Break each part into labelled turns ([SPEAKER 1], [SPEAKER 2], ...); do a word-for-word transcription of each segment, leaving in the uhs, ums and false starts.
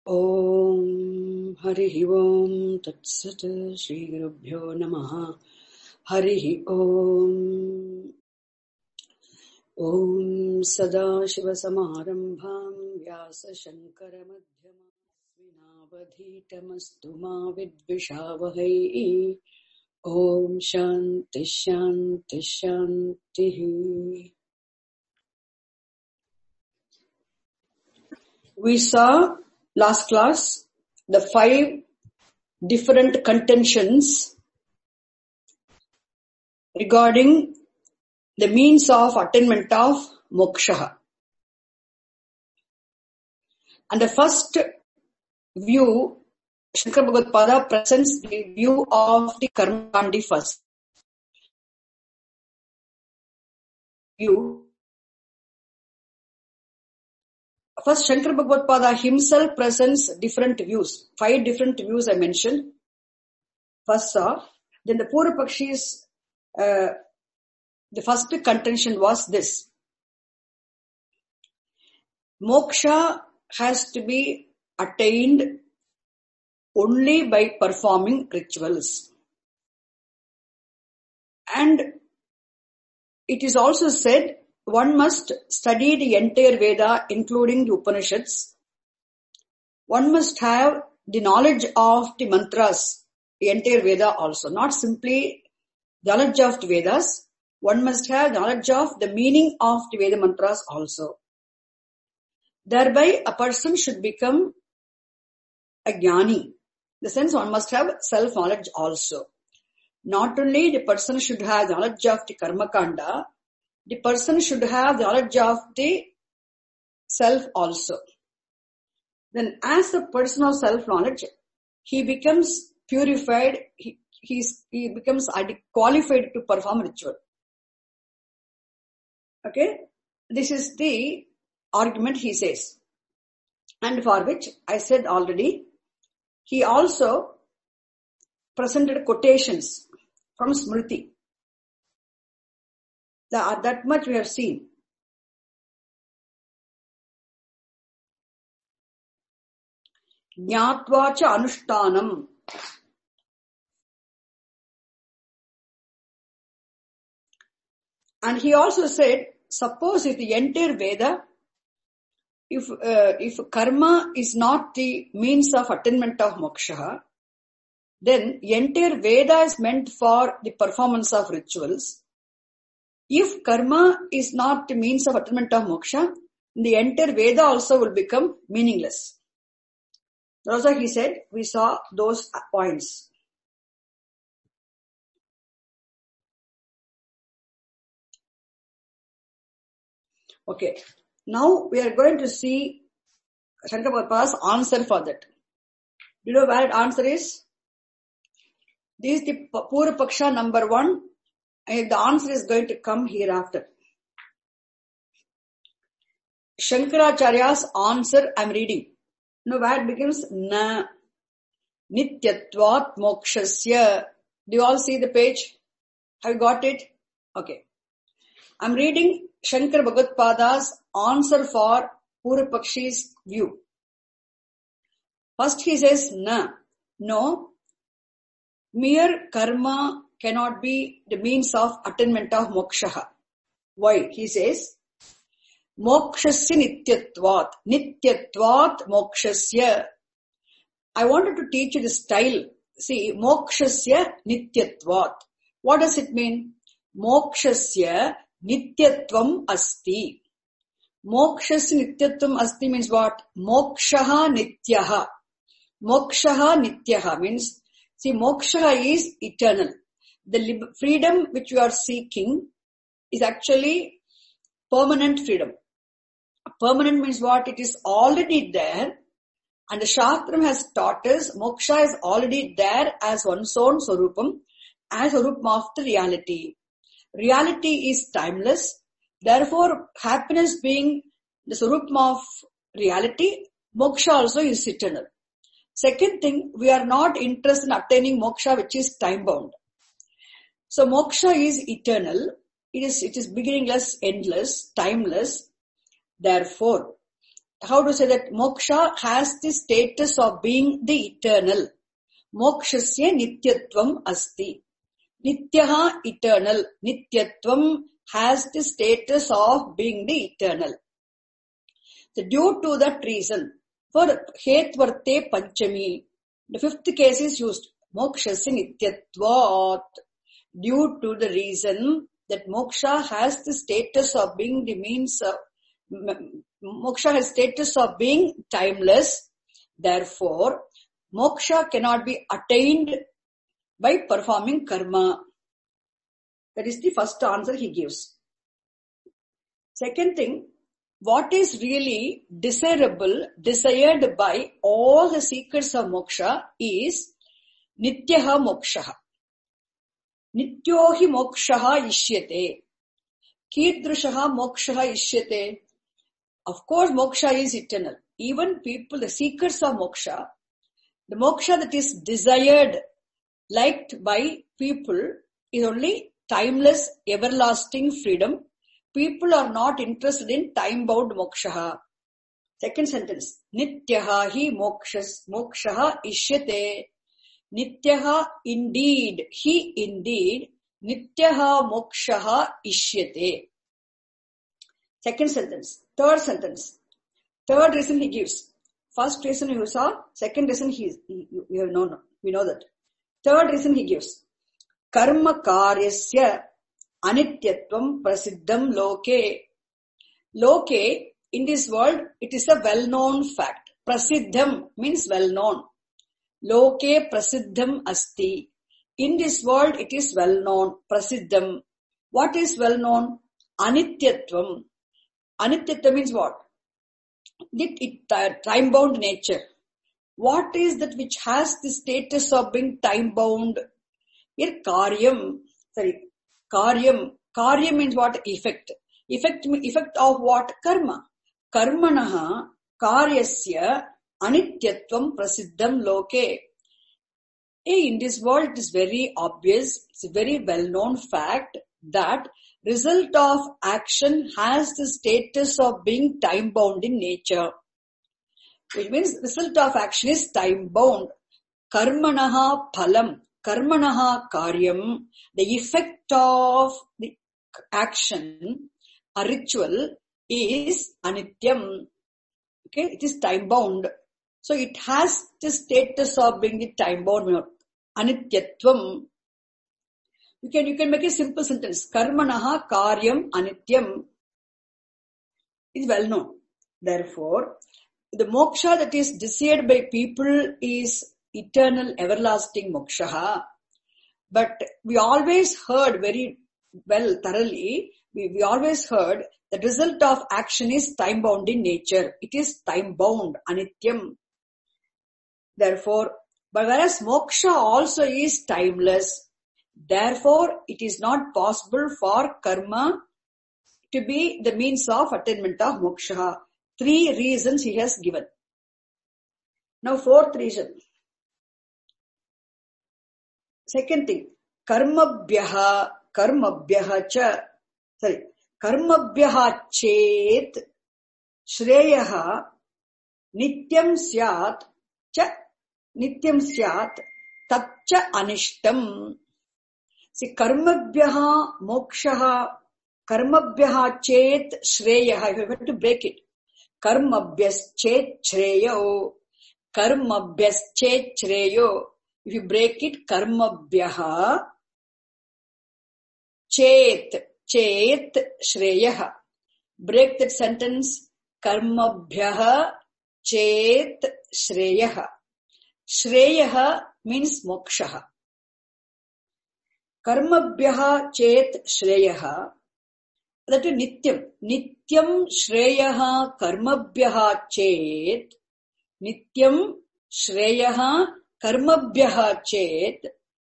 [SPEAKER 1] Om Harihi Om Tat Sat Shri Gurubhyo Namaha Harihi Om Om Sadashiva Samarambham Vyasa Shankara Madhyama Vinavadhitamastu Ma Vidvishavahai Om Shanti Shanti Shanti. We saw last class the five different contentions regarding the means of attainment of moksha. And the first view, Shankara Bhagavad presents the view of the Karmakandi first. View. First, Shankara Bhagavad himself presents different views. Five different views I mentioned. First saw. Then the Purva Pakshis, uh, the first contention was this. Moksha has to be attained only by performing rituals. And it is also said one must study the entire Veda, including the Upanishads. One must have the knowledge of the mantras, the entire Veda also. Not simply the knowledge of the Vedas. One must have knowledge of the meaning of the Veda mantras also. Thereby, a person should become a jnani. In the sense, one must have self-knowledge also. Not only the person should have knowledge of the karma kanda, the person should have the knowledge of the self also. Then as a person of self-knowledge, he becomes purified, he, he's, he becomes qualified to perform ritual. Okay? This is the argument he says. And for which I said already, he also presented quotations from Smriti. That, that much we have seen. Jnatva cha anushtanam. And he also said, suppose if the entire Veda, if uh, if karma is not the means of attainment of moksha, then entire Veda is meant for the performance of rituals. If karma is not the means of attainment of moksha, the entire Veda also will become meaningless. Also he said, we saw those points. Okay. Now we are going to see Shankara Bhagavad's answer for that. You know where the answer is? This is the Purva Paksha number one. And the answer is going to come hereafter. Shankaracharya's answer I am reading. Now where it begins? Na nityatvat mokshasya. Do you all see the page? Have you got it? Okay. I am reading Shankara Bhagavad's answer for Purva Pakshi's view. First he says, na. No. Mere karma cannot be the means of attainment of moksha. Why? He says, mokshasya nityatvat. Nityatvat mokshasya. I wanted to teach you the style. See, mokshasya nityatvat. What does it mean? Mokshasya nityatvam asti. Mokshasya nityatvam asti means what? Mokshaha nityaha. Mokshaha nityaha means, see, moksha is eternal. The lib- freedom which you are seeking is actually permanent freedom. Permanent means what? It is already there, and the Shastram has taught us moksha is already there as one's own Swarupam, as a Swarupam of the reality. Reality is timeless. Therefore, happiness being the Swarupam of reality, moksha also is eternal. Second thing, we are not interested in attaining moksha which is time bound. So moksha is eternal. It is, it is beginningless, endless, timeless. Therefore, how to say that moksha has the status of being the eternal. Mokshasya nityatvam asti. Nityaha eternal. Nityatvam has the status of being the eternal. So due to that reason, for Hetvarte Panchami, the fifth case is used. Mokshasya nityatvat. Due to the reason that moksha has the status of being the means of, moksha has status of being timeless. Therefore, moksha cannot be attained by performing karma. That is the first answer he gives. Second thing, what is really desirable, desired by all the seekers of moksha is nityaha mokshaha. Nityohi mokshaha ishyate. Kidrushaha mokshaha ishyate. Of course, moksha is eternal. Even people, the seekers of moksha, the moksha that is desired, liked by people is only timeless, everlasting freedom. People are not interested in time-bound moksha. Second sentence. Nityaha hi mokshas, mokshaha ishyate. Nityaha indeed, he indeed, nityaha mokshaha ishyate. Second sentence. Third sentence. Third reason he gives. First reason you saw, second reason he, we have known, we know that. Third reason he gives. Karma karyasya anityatvam prasiddham loke. Loke, in this world, it is a well-known fact. Prasiddham means well-known. Loke prasiddham asti. In this world, it is well-known. Prasiddham. What is well-known? Anityatvam. Anityatvam means what? It, it, time-bound nature. What is that which has the status of being time-bound? Here, karyam. Sorry. Karyam. Karyam means what? Effect. Effect, effect of what? Karma. Karmanaha karyasya anityatvam prasiddham loke. In this world, it is very obvious, it's a very well-known fact that result of action has the status of being time-bound in nature. Which means result of action is time-bound. Karmanaha phalam. Karmanaha karyam. The effect of the action, a ritual, is anityam. Okay, it is time-bound. So it has the status of being the time-bound. Anityatvam. You can, you can make a simple sentence. Karmanaha karyam anityam. Is well known. Therefore, the moksha that is desired by people is eternal, everlasting moksha. But we always heard very well, thoroughly, we, we always heard the result of action is time-bound in nature. It is time-bound, anityam. Therefore, but whereas moksha also is timeless, therefore it is not possible for karma to be the means of attainment of moksha. Three reasons he has given. Now fourth reason. Second thing, karmabhyaha, karmabhyaha cha, sorry, karmabhyaha chet, shreyaha, nityam syat, cha, nityam syat, tatcha anishtam. See, karmabhyaha mokshaha, karmabhyaha chet, shreyaha, if you have to break it. Karmabhyas chet, shreyo, karmabhyas chet, shreyo. If you break it, karmabhyaha, chet, chet, shreyaha. Break that sentence, karmabhyaha, chet, shreyaha. Shreyaha means mokshaha. Karmabhyaha, chet, shreyaha. That is nityam. Nityam, shreyaha, karmabhyaha, chet. Nityam, shreyaha, karmabhyaha chet,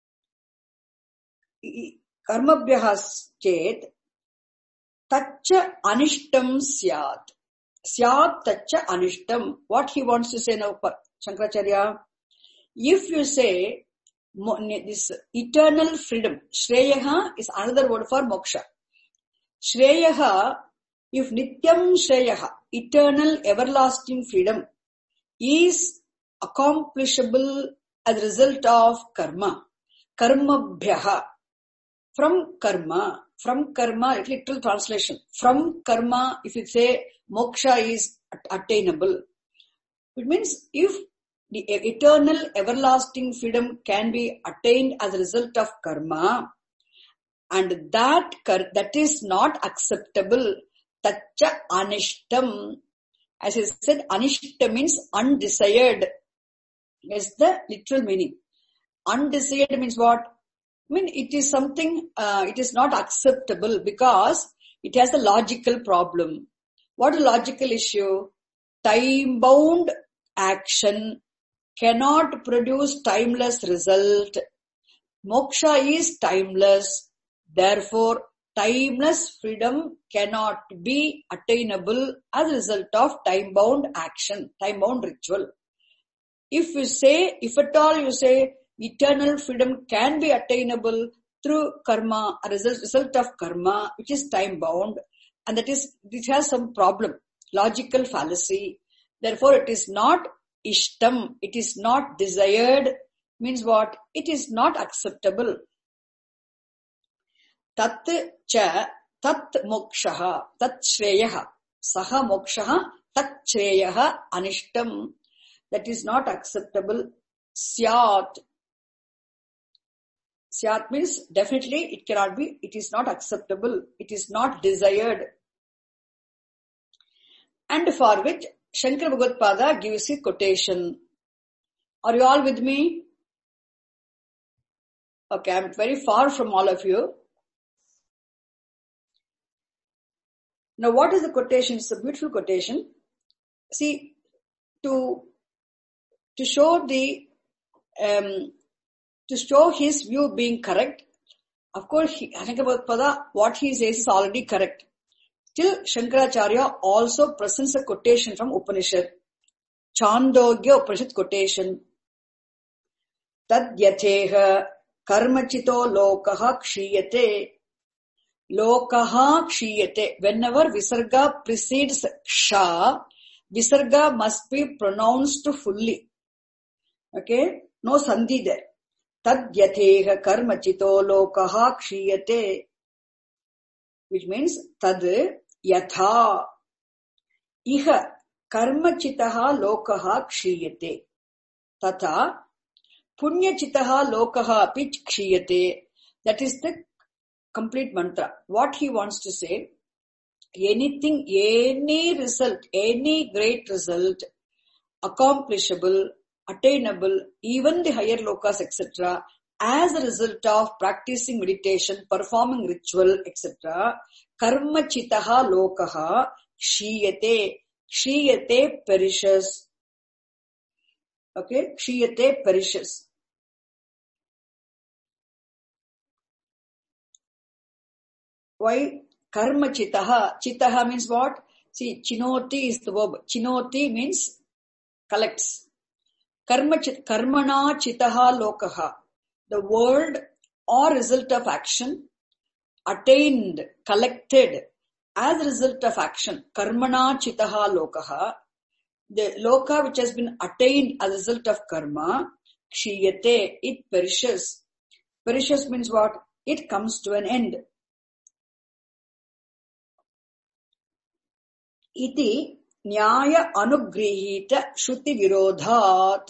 [SPEAKER 1] karmabhyaha chet, tacha anishtam syat. Syat tacha anishtam. What he wants to say now, Shankaracharya? If you say this eternal freedom, shreyaha is another word for moksha. Shreyaha, if nityam shreyaha, eternal everlasting freedom is accomplishable as a result of karma. Karmabhyaha. From karma. From karma, literal translation. From karma, if you say moksha is attainable. It means if the eternal everlasting freedom can be attained as a result of karma, and that that is not acceptable, tacha anishtam. As I said, anishta means undesired. Is the literal meaning. Undesired means what? I mean, it is something, uh, it is not acceptable because it has a logical problem. What is a logical issue? Time-bound action cannot produce timeless result. Moksha is timeless. Therefore, timeless freedom cannot be attainable as a result of time-bound action, time-bound ritual. If you say, if at all you say, eternal freedom can be attainable through karma, a result, result of karma, which is time-bound, and that is, it has some problem, logical fallacy. Therefore, it is not ishtam, it is not desired, means what? It is not acceptable. Tat cha, tat mokshaha, tat shreyaha, saha mokshaha, tat shreyaha anishtam. That is not acceptable. Syat. Syat means definitely it cannot be, it is not acceptable, it is not desired. And for which Shankara Bhagavad gives a quotation. Are you all with me? Okay, I am very far from all of you. Now what is the quotation? It's a beautiful quotation. See, to, to show the, um, to show his view being correct, of course, he, what he says is already correct. Still, Shankaracharya also presents a quotation from Upanishad. Chandogya Upanishad quotation. Tad yatheha karmachito lokaha kshiyate. Lokaha kshiyate. Whenever visarga precedes ksha, visarga must be pronounced fully. Okay? No sandhi there. Tad yatheha karmachito lokaha kshiyate. Which means tad yatha iha karmachitaha lokaha kshiyate. Tata punyachitaha lokaha api kshiyate. That is the complete mantra. What he wants to say, anything, any result, any great result, accomplishable, attainable, even the higher lokas, et cetera, as a result of practicing meditation, performing ritual, et cetera, karma chitaha lokaha kshiyate. Kshiyate perishes. Okay, kshiyate perishes. Why? Karma chitaha. Chitaha means what? See, chinoti is the verb. Chinoti means collects. Karma chit, karmana chitaha lokaha. The world or result of action attained, collected as a result of action. Karmana chitaha lokaha. The loka which has been attained as a result of karma, kshiyate, it perishes. Perishes means what? It comes to an end. Iti nyaya anugrihita shruti virodhat.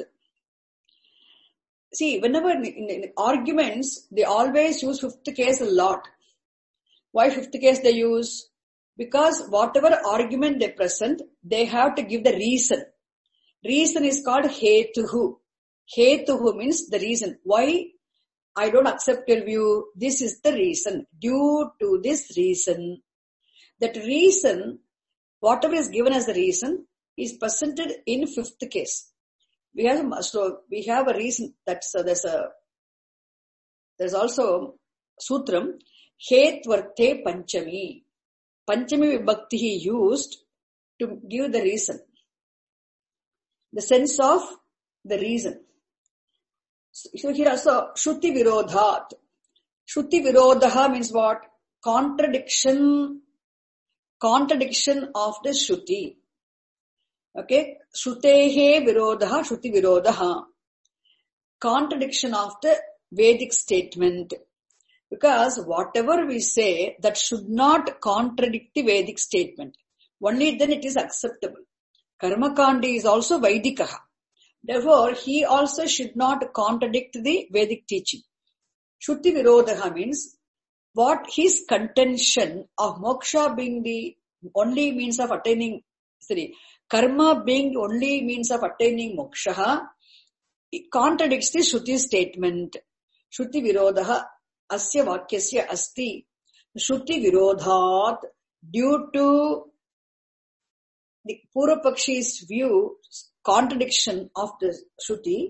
[SPEAKER 1] See, whenever in, in, in arguments, they always use fifth case a lot. Why fifth case they use? Because whatever argument they present, they have to give the reason. Reason is called hetuhu. Hetuhu means the reason. Why I don't accept your view? This is the reason. Due to this reason. That reason, whatever is given as the reason, is presented in fifth case. We have so we have a reason that uh, there's a there's also sutram hetvarthe panchami. Panchami vibhakti he used to give the reason, the sense of the reason. So here also shruti virodhat. Shruti virodha means what? Contradiction, contradiction of the shruti. Okay, Shrutehe Virodaha, Shruti Virodaha. Contradiction of the Vedic statement. Because whatever we say, that should not contradict the Vedic statement. Only then it is acceptable. Karmakandi is also Vaidikaha. Therefore, he also should not contradict the Vedic teaching. Shruti Virodaha means what his contention of moksha being the only means of attaining, sorry, karma being the only means of attaining moksha, it contradicts the Shruti statement. Shruti Virodaha asya vakyasya asti. Shruti Virodhat, due to the Purvapakshi's view, contradiction of the Shruti,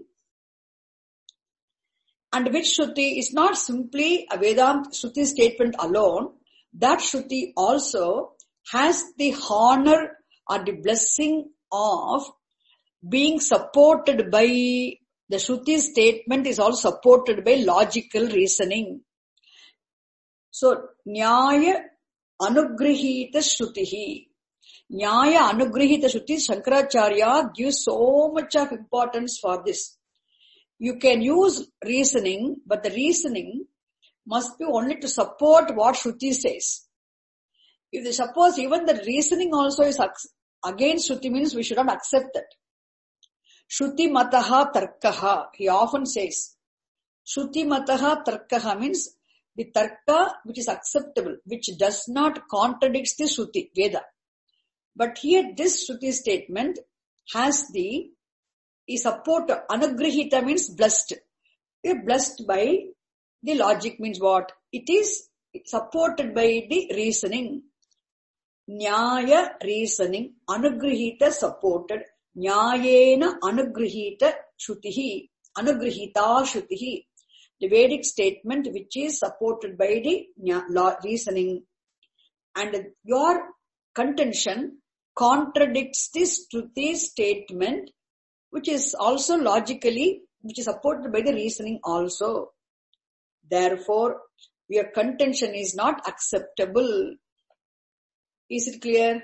[SPEAKER 1] and which Shruti is not simply a Vedanta Shruti statement alone, that Shruti also has the honor or the blessing of being supported by, the Shruti statement is also supported by logical reasoning. So, Nyaya Anugrihita Shrutihi. Nyaya Anugrihita Shruti, Shankaracharya gives so much of importance for this. You can use reasoning, but the reasoning must be only to support what Shruti says. If they suppose even the reasoning also is against Shruti, means we should not accept that. Shruti mataha tarkaha, he often says. Shruti mataha tarkaha means the tarka which is acceptable, which does not contradict the Shruti, Veda. But here this Shruti statement has the is support, anugrihita means blessed. We are blessed by the logic means what? It is supported by the reasoning. Nyaya reasoning, anugrihita supported, nyayena anugrihita shrutihi, anugrihita shrutihi. The Vedic statement which is supported by the reasoning. And your contention contradicts this Shruti statement, which is also logically, which is supported by the reasoning also. Therefore, your contention is not acceptable. Is it clear?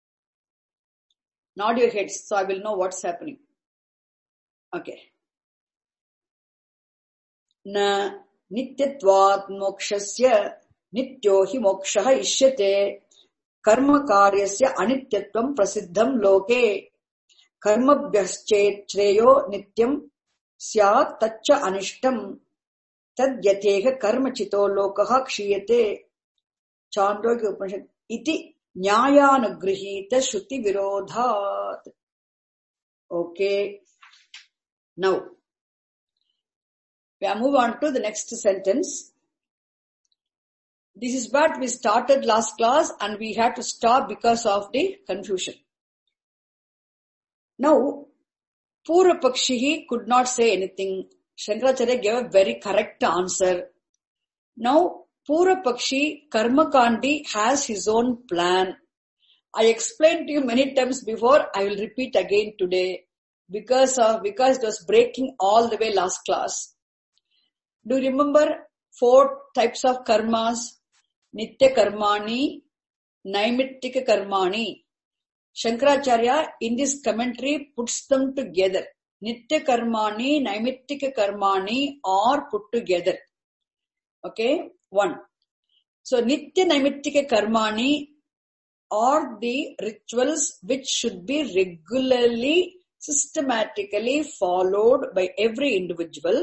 [SPEAKER 1] Nod your heads so I will know what's happening. Okay. Na nityatvat mokshasya nityo hi mokshaha ishyate karma karyasya anityatvam prasiddham loke karmabhyaschet shreyo nityam syat taccha anishtam tadyateha karma chito lokaha kshiyate. Chandogya Upanishad iti nyayanugrihita shruti virodhat. Okay. Now, we move on to the next sentence. This is what we started last class and we had to stop because of the confusion. Now, Purvapakshihi could not say anything. Shankaracharya gave a very correct answer. Now, Purvapakshi Karmakandi has his own plan. I explained to you many times before, I will repeat again today because of, because it was breaking all the way last class. Do you remember four types of karmas? Nitya karmani, naimittika karmani. Shankaracharya in this commentary puts them together. Nitya karmani, naimittika karmani are put together. Okay, one. So Nitya naimittika karmani are the rituals which should be regularly, systematically followed by every individual.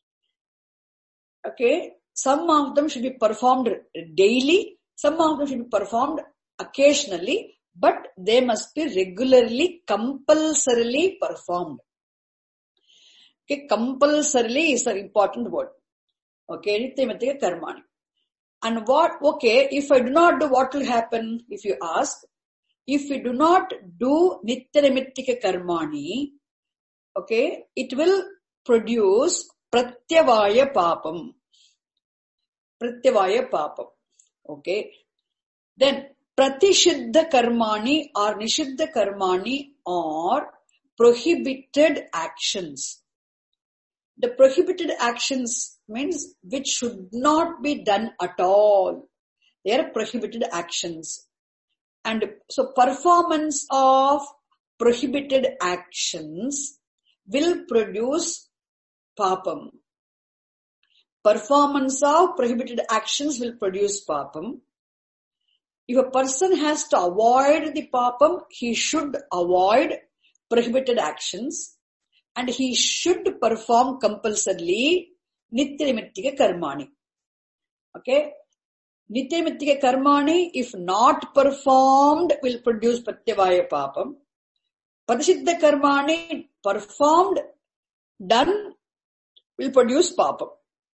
[SPEAKER 1] Okay, some of them should be performed daily, some of them should be performed occasionally, but they must be regularly, compulsorily performed. Okay, compulsorily is an important word. Okay, nitya karmani. And what, okay, if I do not do, what will happen? If you ask, if we do not do nitya naimittika karmani, okay, it will produce pratyavaya papam. Pratyavaya papam. Okay. Then, pratishiddha karmani or nishiddha karmani are prohibited actions. The prohibited actions means which should not be done at all. They are prohibited actions. And so performance of prohibited actions will produce papam. Performance of prohibited actions will produce papam. If a person has to avoid the papam, he should avoid prohibited actions and he should perform compulsorily nitya-nimittika karmani. Okay? Nitya-nimittika karmani, if not performed, will produce pratyavaya papam. Pratisiddha karmani, performed, done, will produce papam.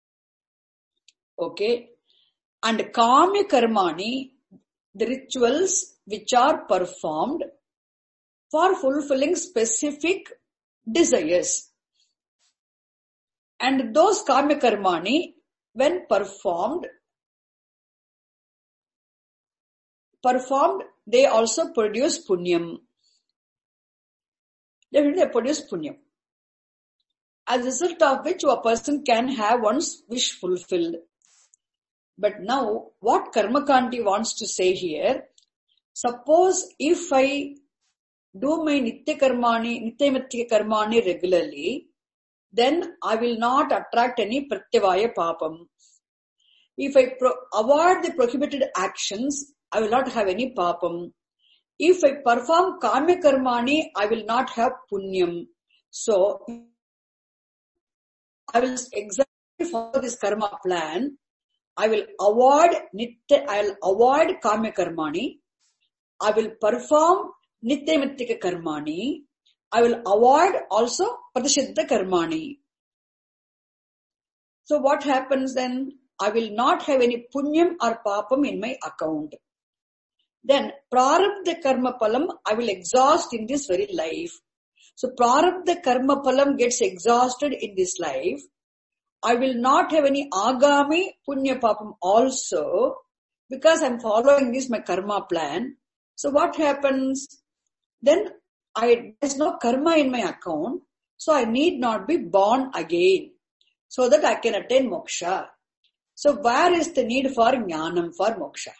[SPEAKER 1] Okay? And kamya karmani, the rituals which are performed for fulfilling specific desires. And those kamya karmani, when performed, performed, they also produce punyam. Definitely they produce punyam. As a result of which a person can have one's wish fulfilled. But now, what Karmakandi wants to say here, suppose if I do my Nitya Karmani, Nitya Nimittika Karmani regularly, then I will not attract any Pratyavaya Papam. If I pro- avoid the prohibited actions, I will not have any Papam. If I perform Kamya Karmani, I will not have Punyam. So, I will exactly follow this karma plan. I will avoid nitya, I will avoid kamya karmani. I will perform nitya nimittika karmani. I will avoid also pratisiddha karmani. So what happens then? I will not have any punyam or papam in my account. Then prarabdha karma palam I will exhaust in this very life. So prarabdha karma palam gets exhausted in this life. I will not have any agami punya papam also because I am following this my karma plan. So what happens? Then I there is no karma in my account, so I need not be born again so that I can attain moksha. So where is the need for jnanam, for moksha?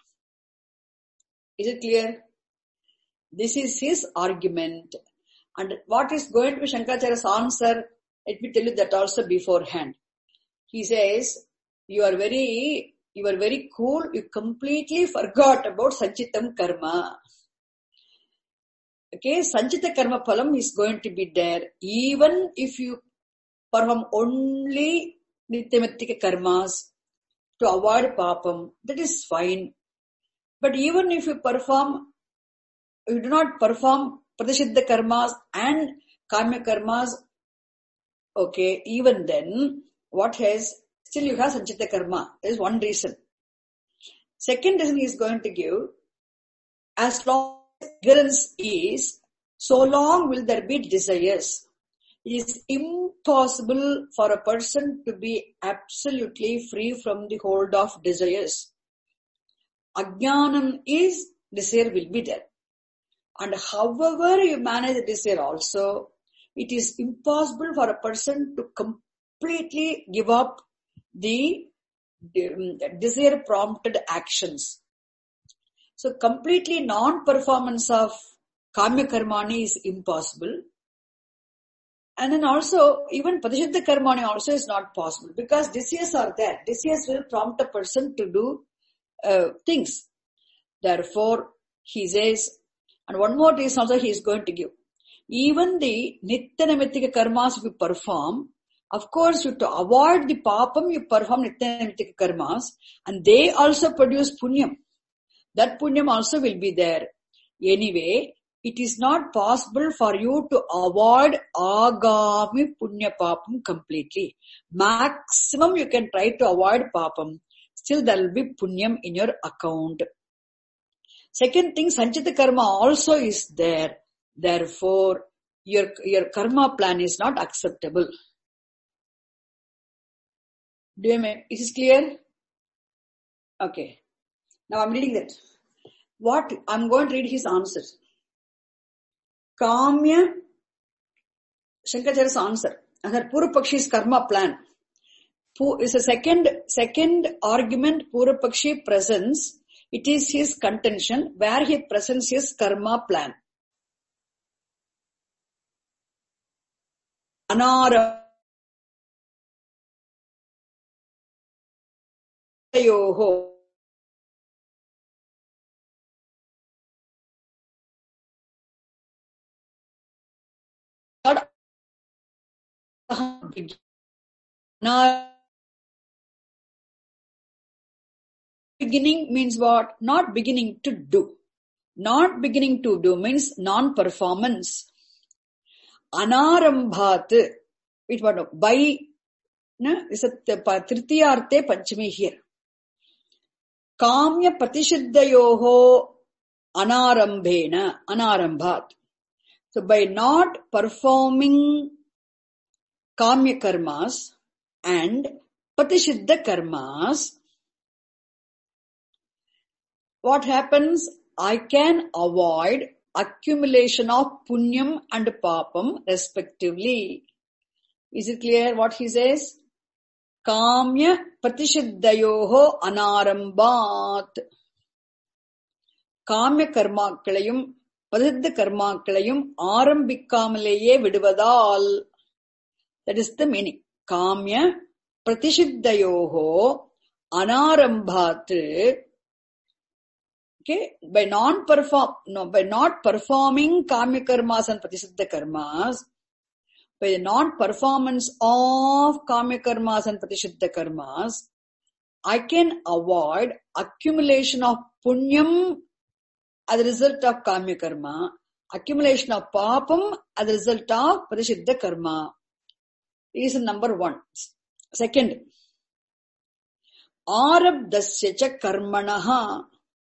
[SPEAKER 1] Is it clear? This is his argument. And what is going to be Shankaracharya's answer? Let me tell you that also beforehand. He says, you are very, you are very cool, you completely forgot about Sanchitam Karma. Okay, Sanchita Karma Phalam is going to be there, even if you perform only Nitya-nimittika Karmas to avoid Papam, that is fine. But even if you perform, you do not perform Pratisiddha Karmas and Kamya Karmas, okay, even then, what has, still you have Sanchita Karma. There is one reason. Second reason he is going to give, as long as ignorance is, so long will there be desires. It is impossible for a person to be absolutely free from the hold of desires. Ajnanam is, desire will be there. And however you manage the desire also, it is impossible for a person to completely give up the desire prompted actions. So completely non-performance of kamya karmani is impossible. And then also even pratisiddha karmani also is not possible because desires are there. Desires will prompt a person to do uh, things. Therefore, he says, and one more reason also he is going to give. Even the nitya nimittika karmas you perform, of course, you to avoid the papam, you perform nitya nimittika karmas, and they also produce punyam. That punyam also will be there. Anyway, it is not possible for you to avoid agami punya papam completely. Maximum you can try to avoid papam. Still there will be punyam in your account. Second thing, sanchita karma also is there. Therefore, your, your karma plan is not acceptable. Do you mean, is this clear? Okay. Now I'm reading that. What? I'm going to read his answers. Kamya, Shankaracharya's answer. And that Purvapakshi's karma plan. Is a second, second argument Purvapakshi presents. It is his contention where he presents his karma plan. anarayoho beginning means what? Not beginning to do. Not beginning to do means non-performance. Anarambhat, which what? By, no, is a tritiyarte panchami here. Kamya pratishiddhayoho anarambhena, anarambhat. So by not performing kamya karmas and pratishiddha karmas, what happens? I can avoid accumulation of punyam and papam respectively. Is it clear what he says? Kamya pratishiddhayoho anarambhat. Kamya karmakkalayum pratishiddha karmakkalayum ஆரம்பிக்காமலேயே விடுவதால். That is the meaning. Kamya pratishiddhayoho anarambhat. Okay, by non-perform, no, by not performing kamya karmas and pratishiddha karmas, by the non-performance of kamya karmas and pratishiddha karmas, I can avoid accumulation of punyam as a result of kamya karma, accumulation of papam as a result of pratishiddha karma. Reason number one. Second, arabdasya cha karmanaha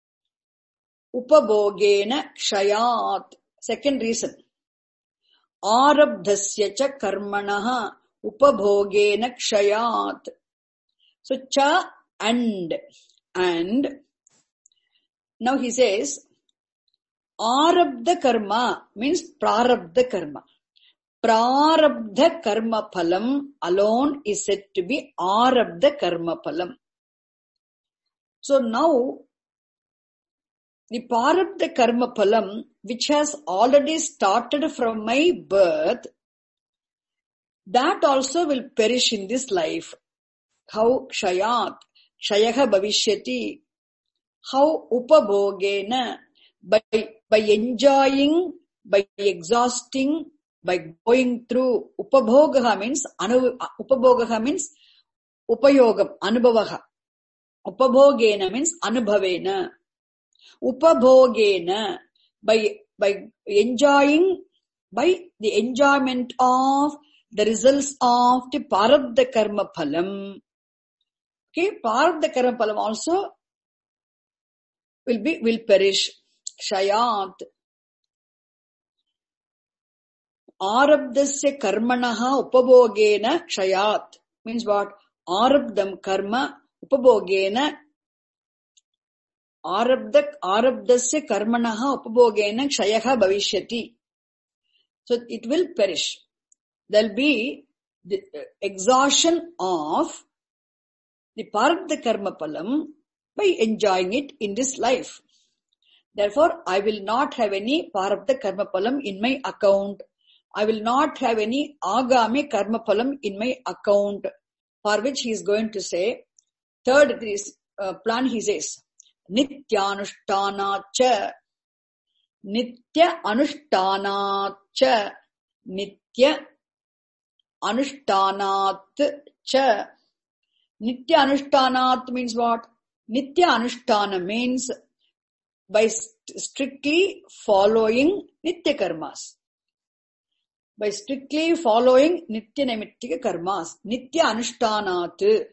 [SPEAKER 1] upabhogena kshayat. Second reason. Arabdhasya cha karmanaha upabhogena kshayat. So cha and and now he says arabdha karma means prarabdha karma. Prarabdha karma phalam alone is said to be arabdha karma phalam. So now the prarabdha karma phalam, which has already started from my birth, that also will perish in this life. How kshayat, kshayaha bhavishyati. How upabhogena, by, by enjoying, by exhausting, by going through. Upabhogaha means, anu, upabhogaha means upayogam, anubhavaha. Upabhogena means anubhavena. Upabhogena, by, by enjoying, by the enjoyment of the results of the prarabdha karma phalam. Okay, prarabdha karma phalam also will be, will perish. Kshayat. Arabdasya karmanaha upabhogena kshayat. Means what? Arabdam karma upabhogena. Arabda, arabdasya karmanaha upabhogena kshayaha bhavishyati. So it will perish. There will be the exhaustion of the prarabdha karma phalam by enjoying it in this life. Therefore, I will not have any prarabdha karma phalam in my account. I will not have any agami karma phalam in my account. For which he is going to say, third this uh, plan he says, Nityanushtana cha, Nitya Anushtana cha, Nitya Anushtanat cha. Nitya Anushtanat means what? Nitya Anushtana means by st- strictly following Nitya karmas. By strictly following Nitya Naimittika karmas. Nitya Anushtanat.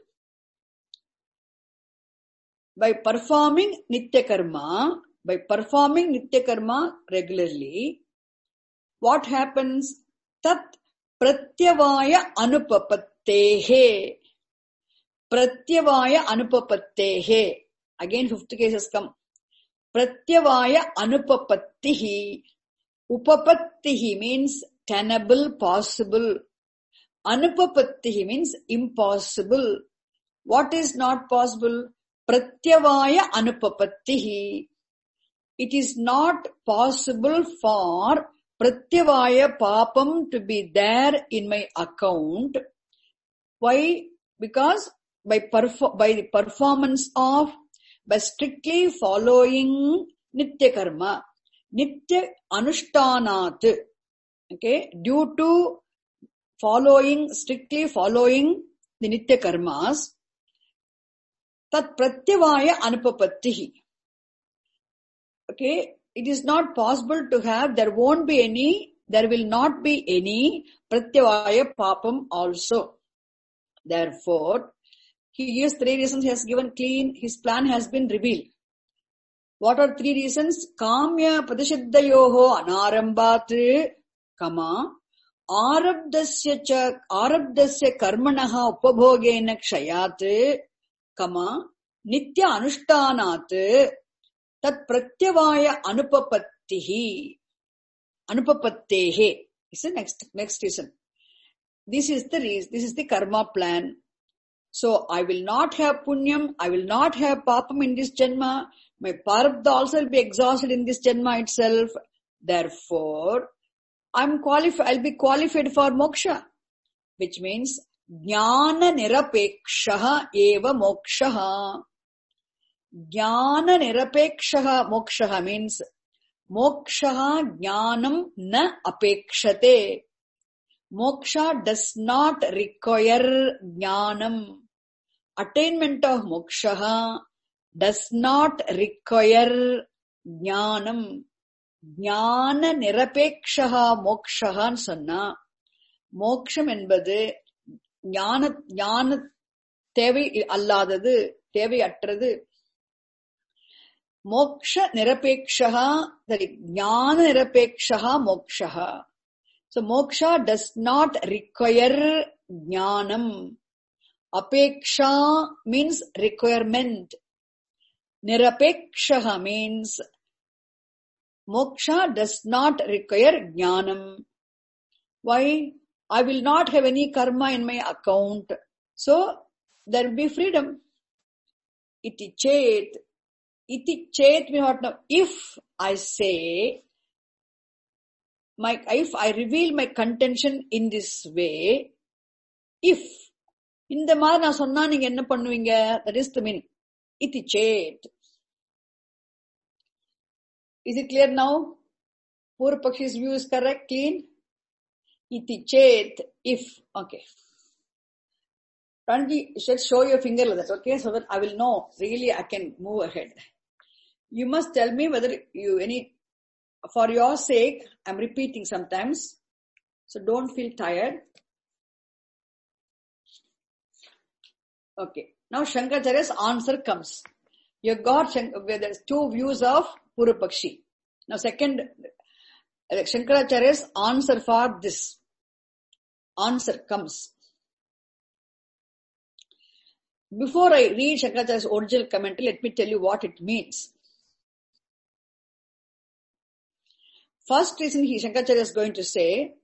[SPEAKER 1] By performing Nitya karma, by performing Nitya karma regularly, what happens? Tat pratyavaya anupapattehe. Pratyavaya anupapattehe. Again fifth case has come. Pratyavaya anupapattihi. Upapattihi means tenable, possible. Anupapattihi means impossible. What is not possible? Pratyavaya anupapattihi. It is not possible for pratyavaya papam to be there in my account. Why? Because by perfor- by the performance of, by strictly following nitya karma, nitya anushtanat, okay, due to following, strictly following the nitya karmas, tat pratyavaya anupapattihi. Okay, it is not possible to have, there won't be any, there will not be any pratyavaya papam also. Therefore, he gives three reasons, he has given clean, his plan has been revealed. What are three reasons? Kamya pradishiddhayoho anarambat, kama, arabdasya cha, arabdasya karmanaha upabhogena kshayat, kama, nitya anushtanat, tat pratyavaya anupapattihi, anupapattehe. Is the next, next reason. This is the reason, this is the karma plan. So I will not have punyam, I will not have papam in this janma, my parabdha also will be exhausted in this janma itself. Therefore, I'm qualified, I'll be qualified for moksha, which means jnana nirapekshaha eva mokshaha. Jnana nirapekshaha mokshaha means mokshaha jnanam na apekshate. Moksha does not require jnanam. Attainment of moksha does not require jnanam. Jnana nirapekshaha mokshahan sanna. Moksham என்பது ஞான ஞான தேவை அல்லாதது, தேவையற்றது. Moksha nirapekshaha, that is jnana nirapekshaha mokshaha. So moksha does not require jnanam. Apeksha means requirement. Nirapekshaha means moksha does not require jnanam. Why? I will not have any karma in my account. So there will be freedom. Iti chet. Iti chet means what now? If I say, my, if I reveal my contention in this way, if, இந்த மாதிரி நான் சொன்னா நீங்க என்ன பண்ணுவீங்க? That is the meaning. Iti chet. Is it clear now? Purvapakshi's view is correct, clean? Iti chet, if, okay. Ranji, you should show your finger like that, okay? So that I will know, really I can move ahead. You must tell me whether you any, for your sake, I'm repeating sometimes, so don't feel tired. Okay, now Shankaracharya's answer comes. You got, there's two views of Purvapakshi. Now second, Shankaracharya's answer for this answer comes. Before I read Shankaracharya's original commentary, let me tell you what it means. First reason he, Shankaracharya is going to say,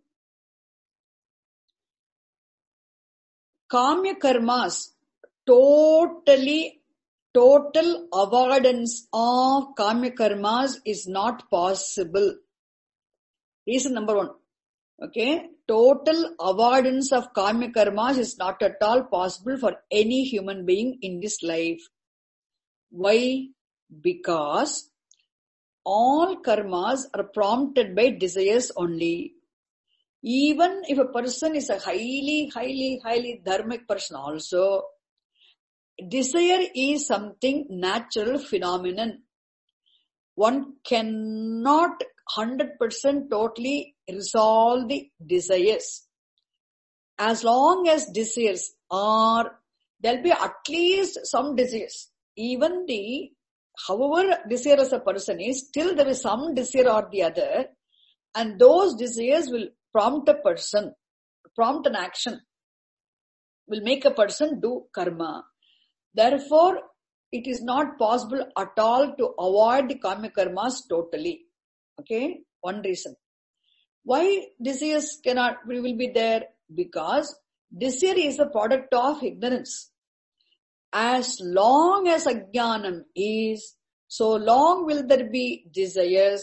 [SPEAKER 1] Kamya karmas, totally, total avoidance of Kamya karmas is not possible. Reason number one. Okay, total avoidance of Kamya karmas is not at all possible for any human being in this life. Why? Because all karmas are prompted by desires only. Even if a person is a highly, highly, highly dharmic person also, desire is something natural phenomenon. One cannot one hundred percent totally resolve the desires. As long as desires are, there'll be at least some desires. Even the, however desirous a person is, still there is some desire or the other, and those desires will prompt a person, prompt an action, will make a person do karma. Therefore, it is not possible at all to avoid the karmic karmas totally. Okay, one reason. Why desires cannot, will be there? Because desire is a product of ignorance. As long as ajnanam is, so long will there be desires,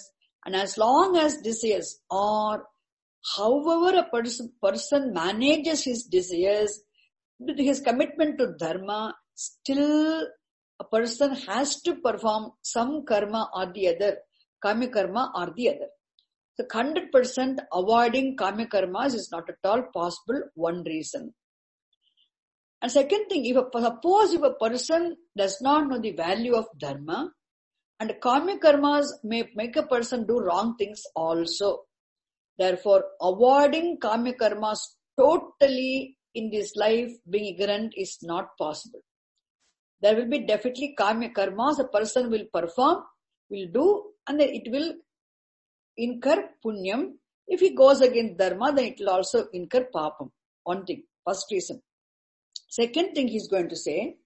[SPEAKER 1] And as long as desires, or however a person, person manages his desires, with his commitment to dharma, still a person has to perform some karma or the other, kama karma or the other. So one hundred percent avoiding kama karmas is not at all possible, one reason. And second thing, if a, suppose if a person does not know the value of dharma, and kama karmas may make a person do wrong things also. Therefore, avoiding kama karmas totally in this life, being ignorant, is not possible. There will be definitely kama karmas a person will perform, will do, and then it will incur punyam. If he goes against dharma, then it will also incur papam. One thing, first reason. Second thing he is going to say,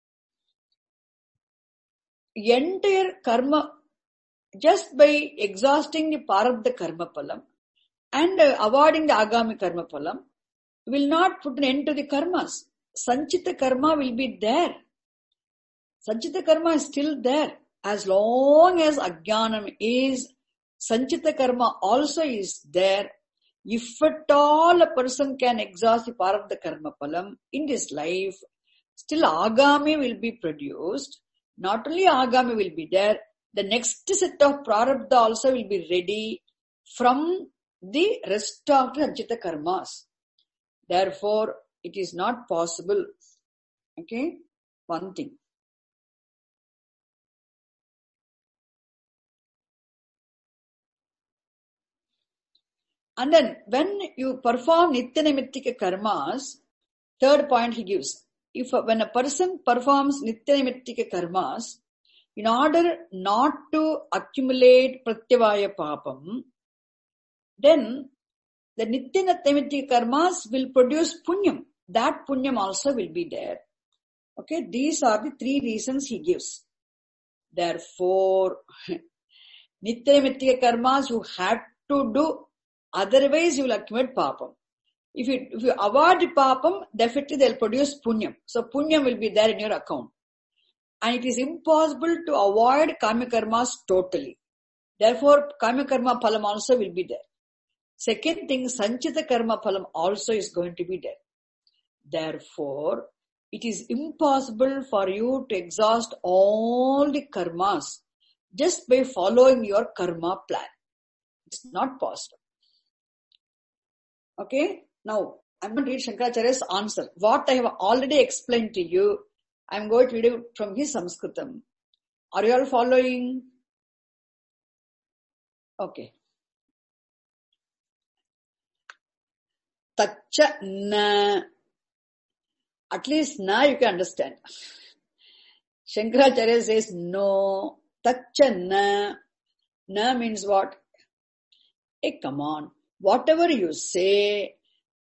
[SPEAKER 1] entire karma, just by exhausting the prarabdha karma palam and uh, avoiding the agami karma palam, will not put an end to the karmas. Sanchita karma will be there. Sanchita karma is still there. As long as ajnanam is, sanchita karma also is there. If at all a person can exhaust the prarabdha karma palam in this life, still agami will be produced. Not only agami will be there, the next set of prarabdha also will be ready from the rest of the sanchita karmas. Therefore, it is not possible. Okay, one thing. And then, when you perform nitya-nimittika karmas, third point he gives, if when a person performs nitya-nimittika karmas, in order not to accumulate pratyavaya papam, then the nitya-nimittika karmas will produce punyam. That punyam also will be there. Okay, these are the three reasons he gives. Therefore, nitya-nimittika karmas you have to do. Otherwise, you will accumulate papam. If you, if you avoid the papam, definitely they will produce punyam. So, punyam will be there in your account. And it is impossible to avoid kama karmas totally. Therefore, kama karma phalam also will be there. Second thing, sanchita karma phalam also is going to be there. Therefore, it is impossible for you to exhaust all the karmas just by following your karma plan. It's not possible. Okay, now I'm going to read Shankaracharya's answer. What I have already explained to you, I'm going to read it from his Sanskritam. Are you all following? Okay. Tacha na. At least now you can understand. Shankaracharya says no. Tacha na. Na means what? Hey, come on. Whatever you say,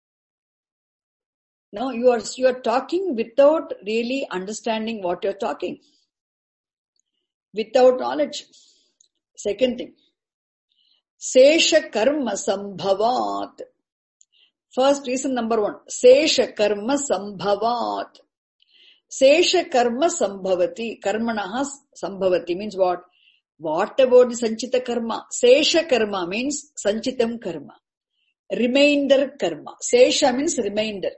[SPEAKER 1] no, you are, you are talking without really understanding what you're talking. Without knowledge. Second thing. Sesha karma sambhavat. First reason number one. Sesha karma sambhavat. Sesha karma sambhavati. Karmanaha sambhavati means what? What about the sanchita karma? Sesha karma means sanchitam karma. Remainder karma. Sesha means remainder.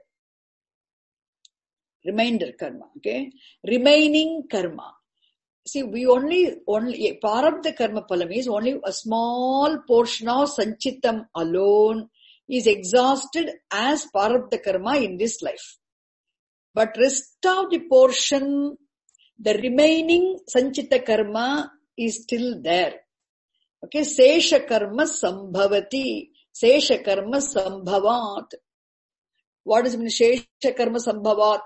[SPEAKER 1] Remainder karma. Okay. Remaining karma. See, we only, only, prarabdha karma phalam is only a small portion of sanchitam alone is exhausted as prarabdha karma in this life. But rest of the portion, the remaining sanchita karma is still there. Okay. Sesha karma sambhavati. Sesha karma sambhavat. What does it mean? Sesha karma sambhavat.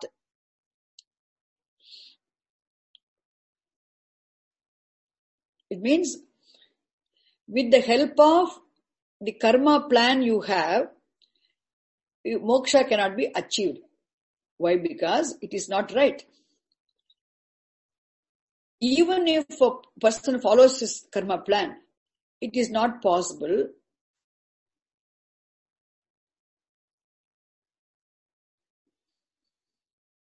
[SPEAKER 1] It means with the help of the karma plan you have, moksha cannot be achieved. Why? Because it is not right. Even if a person follows his karma plan, it is not possible.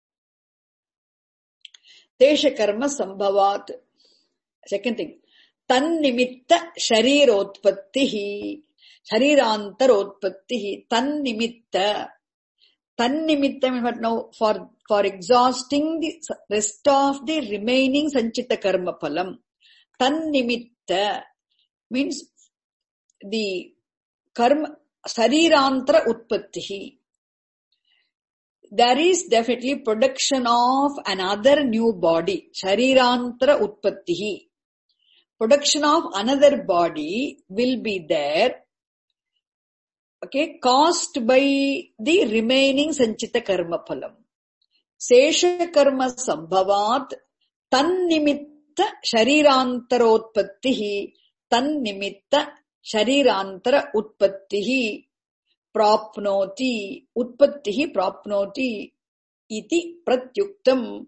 [SPEAKER 1] Tesha karma sambhavat. Second thing. tannimitta sharirotpattihi, sharirantarotpattihi, tannimitta. Tannimitta means now for, for exhausting the rest of the remaining sanchita karma phalam. Tannimitta means the karma, sharirantara utpattihi. There is definitely production of another new body. Sharirantara utpattihi. Production of another body will be there. Okay, caused by the remaining sanchita karma phalam. Sesha karma sambhavat tannimitta sharirantarotpattihi tannimitta sharirantara utpattihi prapnoti utpattihi prapnoti iti pratyuktam.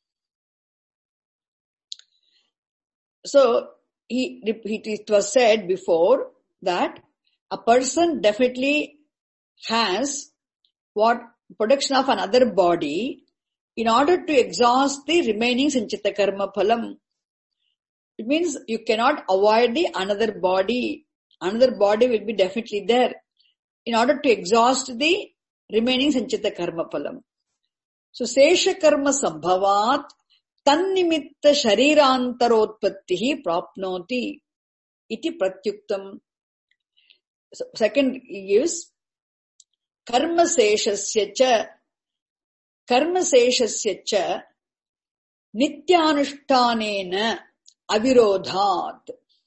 [SPEAKER 1] So, he, it was said before that a person definitely has what production of another body in order to exhaust the remaining sanchita karma phalam. It means you cannot avoid the another body. Another body will be definitely there in order to exhaust the remaining sanchita karma phalam. So, sesha karma sambhavat tannimitta sharirantarotpattihi prapnoti iti pratyuktam. So, second is karma seshasya cha karma seshasya cha nityanushthanena avirodhat.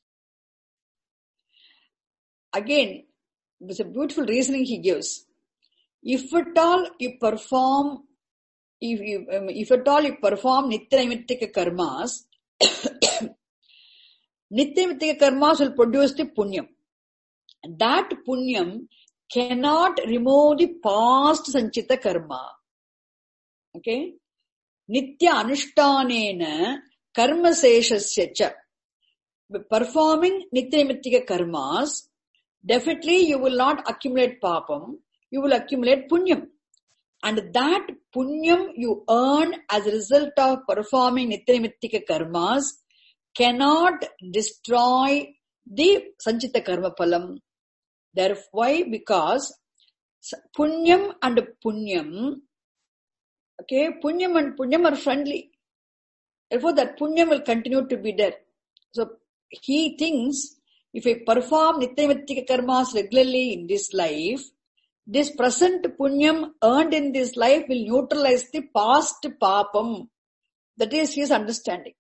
[SPEAKER 1] Again, it's a beautiful reasoning he gives. If at all you perform, if you, um, if at all you perform nitya-nimittika karmas, nitya-nimittika karmas will produce the punyam. That punyam cannot remove the past sanchita karma. Okay? Nitya anushtanena karma seshasya cha. By performing nitya-nimittika karmas, definitely you will not accumulate papam, you will accumulate punyam. And that punyam you earn as a result of performing nitya-nimittika karmas cannot destroy the sanchita karma phalam. Therefore, why? Because punyam and punyam, okay, punyam and punyam are friendly. Therefore, that punyam will continue to be there. So, he thinks if I perform nitya-nimittika karmas regularly in this life, this present punyam earned in this life will neutralize the past papam. That is his understanding.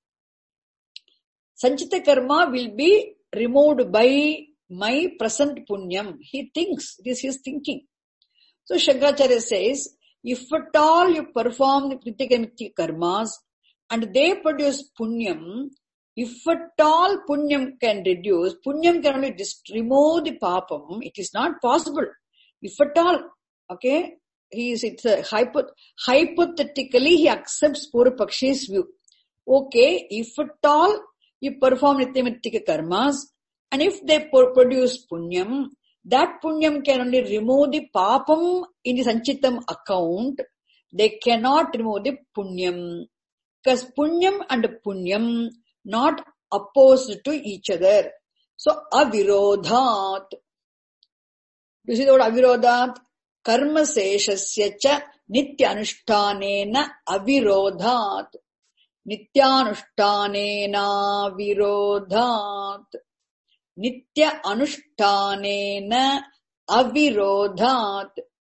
[SPEAKER 1] Sanchita karma will be removed by my present punyam. He thinks, this is thinking. So Shankaracharya says, if at all you perform nitya-nimittika karmas and they produce punyam, if at all punyam can reduce, punyam can only dist- remove the papam, it is not possible. If at all, okay, he is, it's a hypo, hypothetically he accepts Purvapakshi's view. Okay, if at all you perform nitya-nimittika karmas, and if they produce punyam, that punyam can only remove the papam in the sanchitam account. They cannot remove the punyam. Because punyam and punyam not opposed to each other. So, avirodhat. You see the word avirodhat? Karma seshasya cha nitya anushtanena avirodhat. Nitya anushtanena virodhat. Nitya anushtanena avirodhat.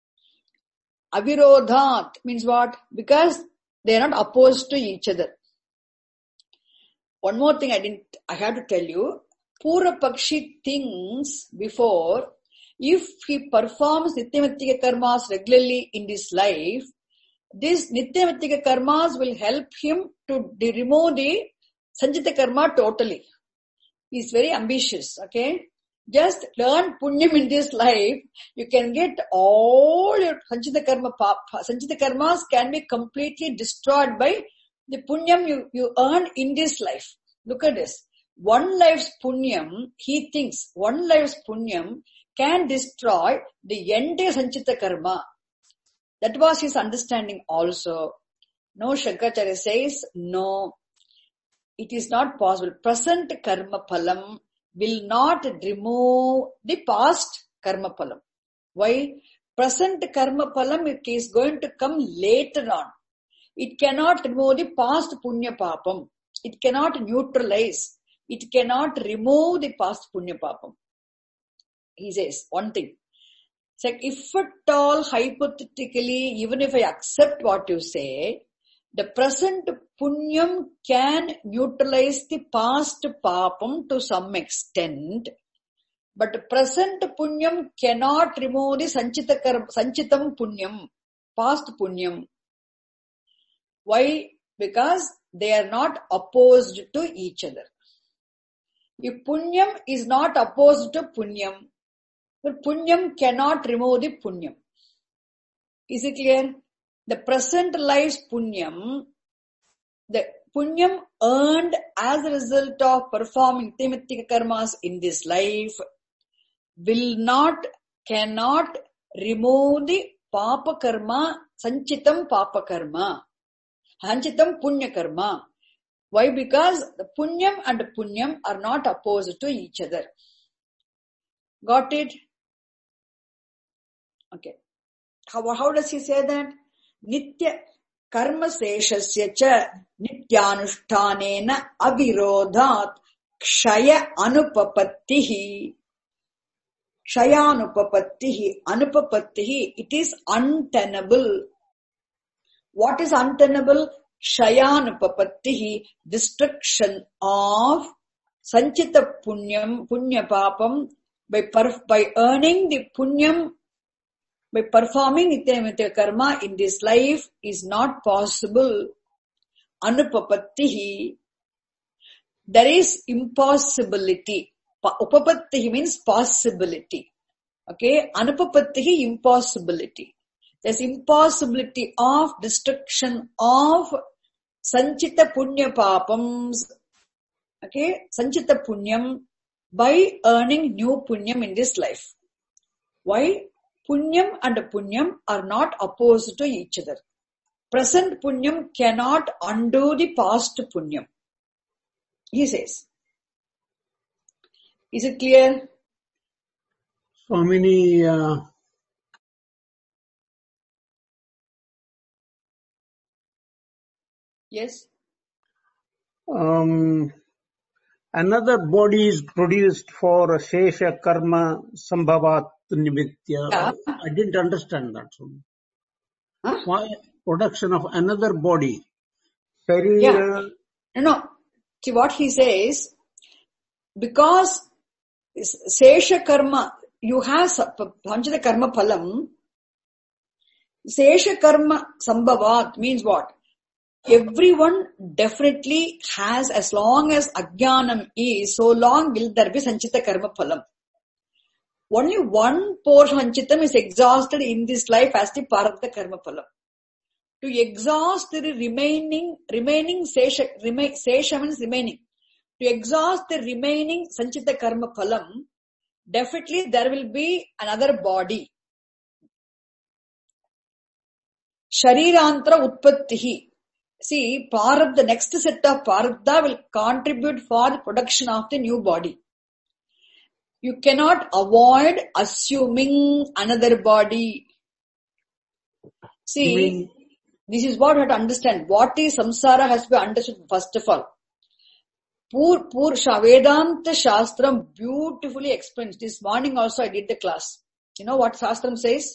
[SPEAKER 1] Avirodhat means what? Because they are not opposed to each other. One more thing I didn't, I have to tell you. Purvapakshi thinks before, if he performs nitya-nimittika karmas regularly in this life, this nitya-nimittika karmas will help him to remove the sanchita karma totally. He is very ambitious, okay? Just learn punyam in this life, you can get all your sanchita karma, sanchita karmas can be completely destroyed by the punyam you, you earn in this life. Look at this. One life's punyam, he thinks, one life's punyam can destroy the entire sanchita karma. That was his understanding also. No, Shankaracharya says, no. It is not possible. Present karma phalam will not remove the past karma phalam. Why? Present karma phalam is going to come later on. It cannot remove the past punya papam. It cannot neutralize. It cannot remove the past punya papam. He says one thing. It's like if at all hypothetically, even if I accept what you say, the present punyam can neutralize the past papam to some extent, but present punyam cannot remove the sanchita karma, sanchitam punyam, past punyam. Why? Because they are not opposed to each other. If punyam is not opposed to punyam, but punyam cannot remove the punyam. Is it clear? The present life's punyam, the punyam earned as a result of performing nitya karmas in this life, will not, cannot remove the papa karma, sanchitam papa karma, sanchitam punya karma. Why? Because the punyam and punyam are not opposed to each other. Got it? Okay. How, how does he say that? Nitya karma seshasya cha nityanushthanena avirodhat kshaya anupapattihi. Kshaya anupapattihi. Anupapattihi. It is untenable. What is untenable? Kshaya anupapattihi. Destruction of sanchita punyam, punya papam, by, perf- by earning the punyam, by performing nitya karma in this life is not possible. Anupapattihi. There is impossibility. Upapattihi means possibility. Okay. Anupapattihi, impossibility. There's impossibility of destruction of sanchita punya papams. Okay. Sanchita punyam by earning new punyam in this life. Why? Punyam and punyam are not opposed to each other. Present punyam cannot undo the past punyam. He says. Is it clear?
[SPEAKER 2] Swamini, uh,
[SPEAKER 1] yes.
[SPEAKER 2] Um, another body is produced for Shesha Karma Sambhavat Nimitya.
[SPEAKER 1] Yeah.
[SPEAKER 2] I didn't understand that.
[SPEAKER 1] Huh?
[SPEAKER 2] Why production of another body? Sharira.
[SPEAKER 1] Yeah. No, no. See what he says, because Sesha Karma, you have Panchada Karma Phalam, Sesha Karma Sambhavat means what? Everyone definitely has, as long as Ajnanam is, so long will there be Sanchita Karma Phalam. Only one portion Sanchitam is exhausted in this life as the Parartha Karma Phalam. To exhaust the remaining, remaining Sesha, remain, Sesha means remaining. To exhaust the remaining Sanchita Karma Phalam, definitely there will be another body. Sharirantara Utpattihi. See, Parartha, the next set of Parartha will contribute for the production of the new body. You cannot avoid assuming another body. See,
[SPEAKER 2] mean,
[SPEAKER 1] this is what we have to understand. What is samsara has to be understood first of all. Poor, poor Vedanta Shastram beautifully explains. This morning also I did the class. You know what Shastram says?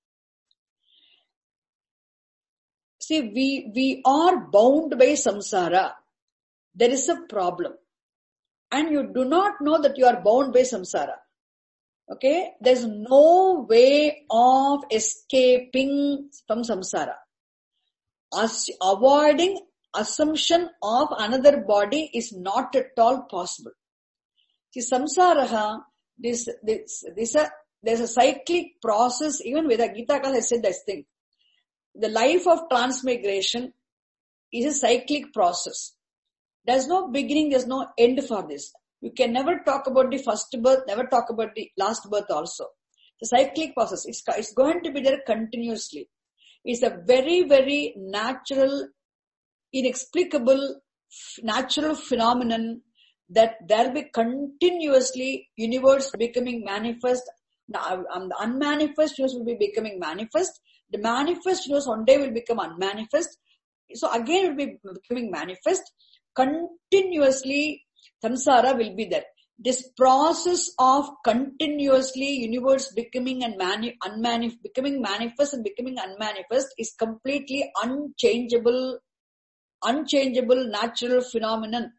[SPEAKER 1] See, we, we are bound by samsara. There is a problem. And you do not know that you are bound by samsara. Okay? There's no way of escaping from samsara. As, avoiding assumption of another body is not at all possible. See, samsara, this, this, this, uh, there's a cyclic process. Even with the Gita has said this thing. The life of transmigration is a cyclic process. There's no beginning, there's no end for this. You can never talk about the first birth, never talk about the last birth also. The cyclic process, it's, it's going to be there continuously. It's a very, very natural, inexplicable natural phenomenon that there will be continuously universe becoming manifest. Now, um, the unmanifest universe will be becoming manifest. The manifest universe one day will become unmanifest. So again it will be becoming manifest. Continuously, samsara will be there. This process of continuously universe becoming and mani- unmanif- becoming manifest and becoming unmanifest is completely unchangeable, unchangeable natural phenomenon.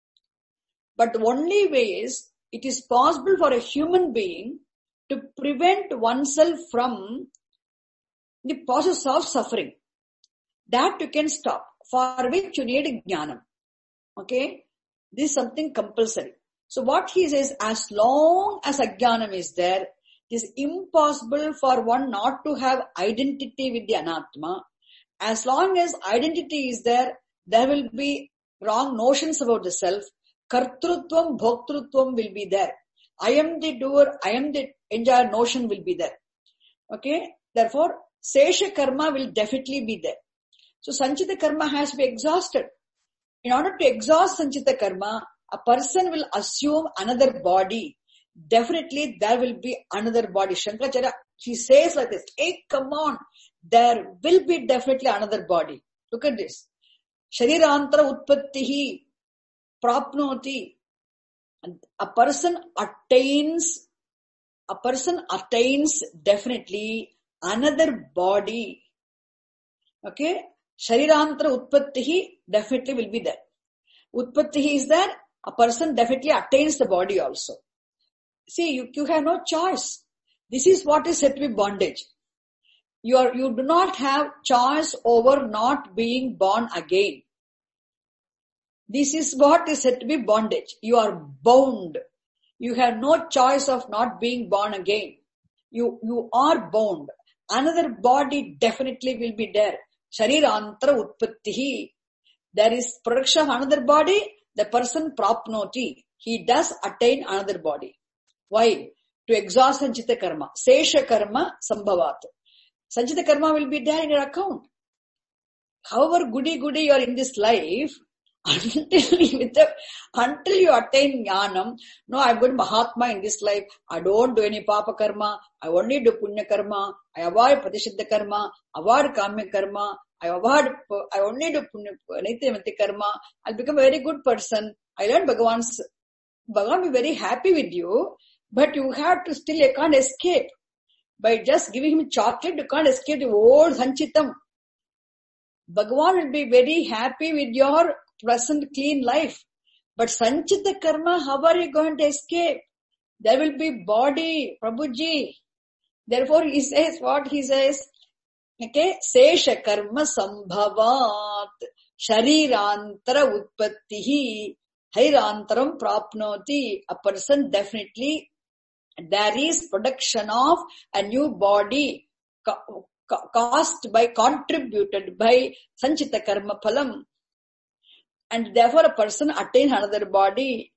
[SPEAKER 1] But the only way is, it is possible for a human being to prevent oneself from the process of suffering. That you can stop, for which you need jnanam. Okay? This is something compulsory. So what he says, as long as ajnanam is there, it is impossible for one not to have identity with the anatma. As long as identity is there, there will be wrong notions about the self. Kartrutvam, bhoktrutvam will be there. I am the doer, I am the enjoyer notion will be there. Okay? Therefore, sesha karma will definitely be there. So sanchita karma has to be exhausted. In order to exhaust sanchita karma, a person will assume another body. Definitely there will be another body. Shankaracharya, he says like this, hey, come on, there will be definitely another body. Look at this. Sharirantara utpattihi prapnoti. A person attains, a person attains definitely another body. Okay? Sharirantara utpattihi definitely will be there. Utpattihi is there, a person definitely attains the body also. See, you, you have no choice. This is what is said to be bondage. You are, you do not have choice over not being born again. This is what is said to be bondage. You are bound. You have no choice of not being born again. You, you are bound. Another body definitely will be there. Sharirantara utpattihi. There is production of another body, the person prapnoti. He does attain another body. Why? To exhaust sanchita karma. Sesha karma sambhavat. Sanchita karma will be there in your account. However goody goody you are in this life, until you, with the, until you attain jnanam, no, I'm going Mahatma in this life. I don't do any papa karma. I only do punya karma. I avoid pratishiddha karma. Avoid kamya karma. I avoid, I only do punya, nitya karma. I'll become a very good person. I learn Bhagavan's, Bhagavan will be very happy with you, but you have to still, you can't escape. By just giving him chocolate, you can't escape the old sanchitam. Bhagavan will be very happy with your present clean life. But sanchita karma, how are you going to escape? There will be body, Prabhuji. Therefore he says what he says. Okay, sesha karma sambhavat sharirantara utpattihi hairantaram prapnoti. A person definitely, there is production of a new body ca- ca- caused by, contributed by sanchita karma phalam. And therefore a person attains another body.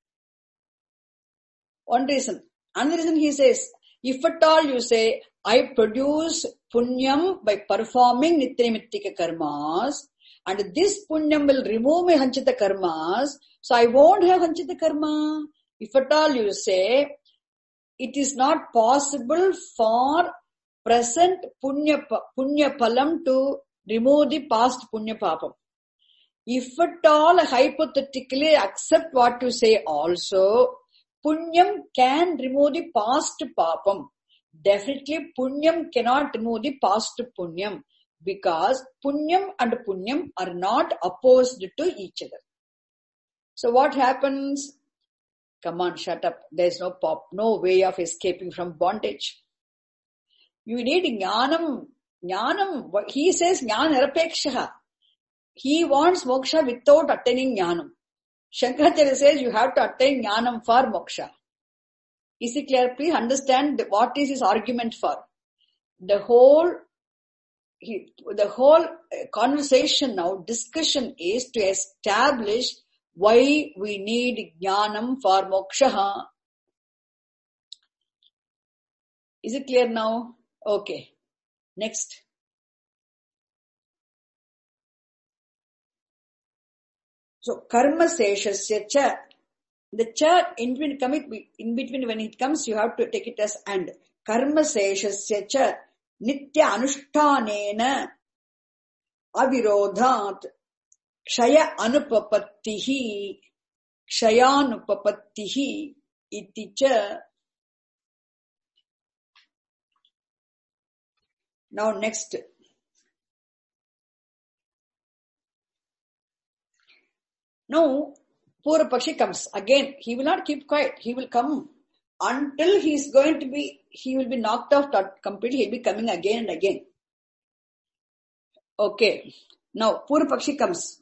[SPEAKER 1] One reason. Another reason he says, if at all you say, I produce punyam by performing nitya-nittika karmas, and this punyam will remove my sanchita karmas, so I won't have sanchita karma. If at all you say, it is not possible for present punya, punya phalam to remove the past punya papam. If at all hypothetically accept what you say also, punyam can remove the past papam. Definitely punyam cannot remove the past punyam, because punyam and punyam are not opposed to each other. So what happens? Come on, shut up. There is no pop, no way of escaping from bondage. You need jnanam. Jnanam, he says jnana nirapekshaha. He wants moksha without attaining jnanam. Shankaracharya says you have to attain jnanam for moksha. Is it clear? Please understand what is his argument for. The whole, he, the whole conversation now, discussion is to establish why we need jnanam for moksha. Is it clear now? Okay. Next. So, karma seshasya cha. The cha in between, coming, in between when it comes, you have to take it as and. Karma seshasya cha nitya anushtanena avirodhat kshaya anupapattihi kshayanupapattihi iti cha. Now next. Now, Purvapakshi comes. Again, he will not keep quiet. He will come until he is going to be, he will be knocked off completely. He will be coming again and again. Okay. Now, Purvapakshi comes.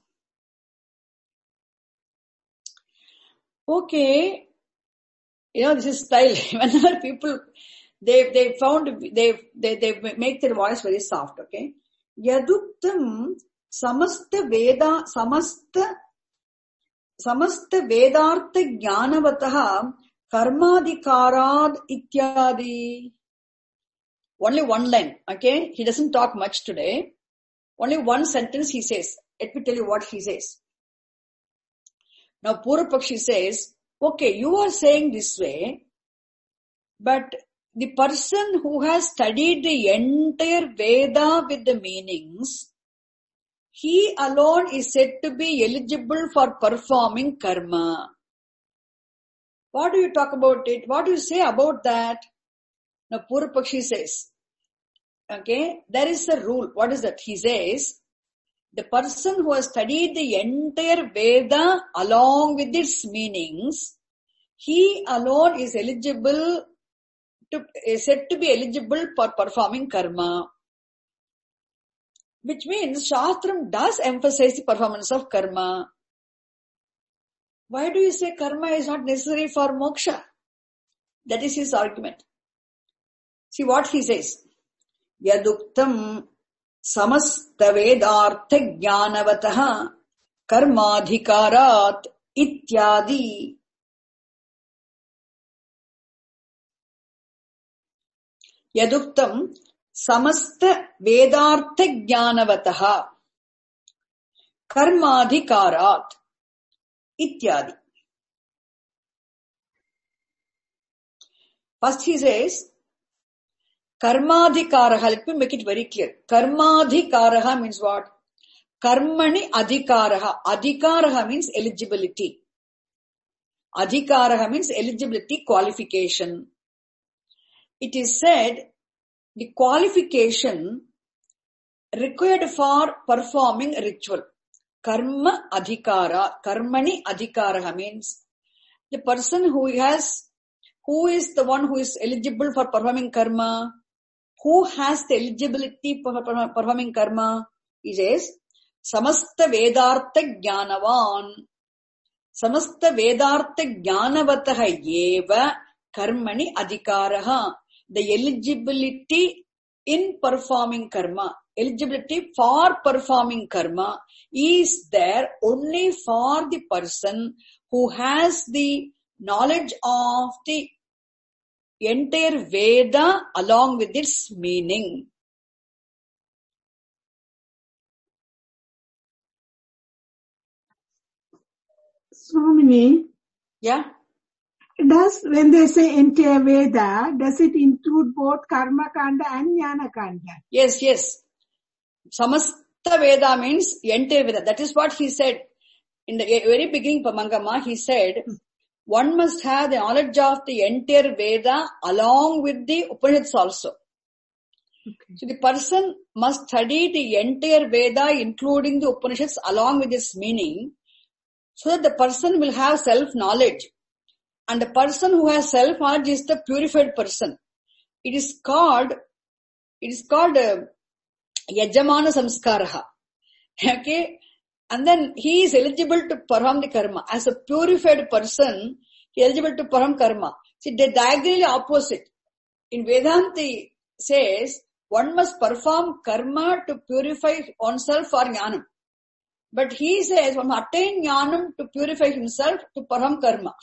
[SPEAKER 1] Okay. You know, this is style. Whenever people, they, they found, they, they, they make their voice very soft. Okay. Yaduktam samasta veda, samasta समस्त वेदार्थ ज्ञानवतः कर्माधिकाराद इत्यादि. Only one line, okay? He doesn't talk much today. Only one sentence he says. Let me tell you what he says. Now Purvapakshi says, okay, you are saying this way, but the person who has studied the entire Veda with the meanings, he alone is said to be eligible for performing karma. What do you talk about it? What do you say about that? Now Purvapakshi says, okay, there is a rule. What is that? He says, the person who has studied the entire Veda along with its meanings, he alone is eligible to, is said to be eligible for performing karma. Which means Shastram does emphasize the performance of karma. Why do you say karma is not necessary for moksha? That is his argument. See what he says. Yaduktam samasta vedartha jnanavataha karmadhikarat ityadi. Yaduktam samasta vedartha jnanavataha karmadhikarat ityadi. First he says, karmadhikaraha. Let me make it very clear. Karmadhikaraha means what? Karmani adhikaraha. Adhikaraha means eligibility. Adhikaraha means eligibility, qualification. It is said, the qualification required for performing a ritual. Karma adhikara, karmani adhikaraha means the person who has, who is the one who is eligible for performing karma, who has the eligibility for performing karma. He says, samasta vedartha jnanavan, samasta vedartha jnanavataha eva karmani adhikaraha. The eligibility in performing karma, eligibility for performing karma is there only for the person who has the knowledge of the entire Veda along with its meaning.
[SPEAKER 3] Swamini,
[SPEAKER 1] Yeah?
[SPEAKER 3] does, when they say entire Veda, does it include both Karma Kanda and Jnana Kanda?
[SPEAKER 1] Yes, yes. Samasta Veda means entire Veda. That is what he said. In the very beginning, Pamangama, he said, one must have the knowledge of the entire Veda along with the Upanishads also. Okay. So the person must study the entire Veda including the Upanishads along with its meaning, so that the person will have self-knowledge. And the person who has self-knowledge is the purified person. It is called, it is called uh, Yajamana Samskaraha. Okay? And then he is eligible to perform the karma. As a purified person, he is eligible to perform karma. See, they diagonally opposite. In Vedanta says, one must perform karma to purify oneself for jnanam. But he says, one must attain jnanam to purify himself to perform karma.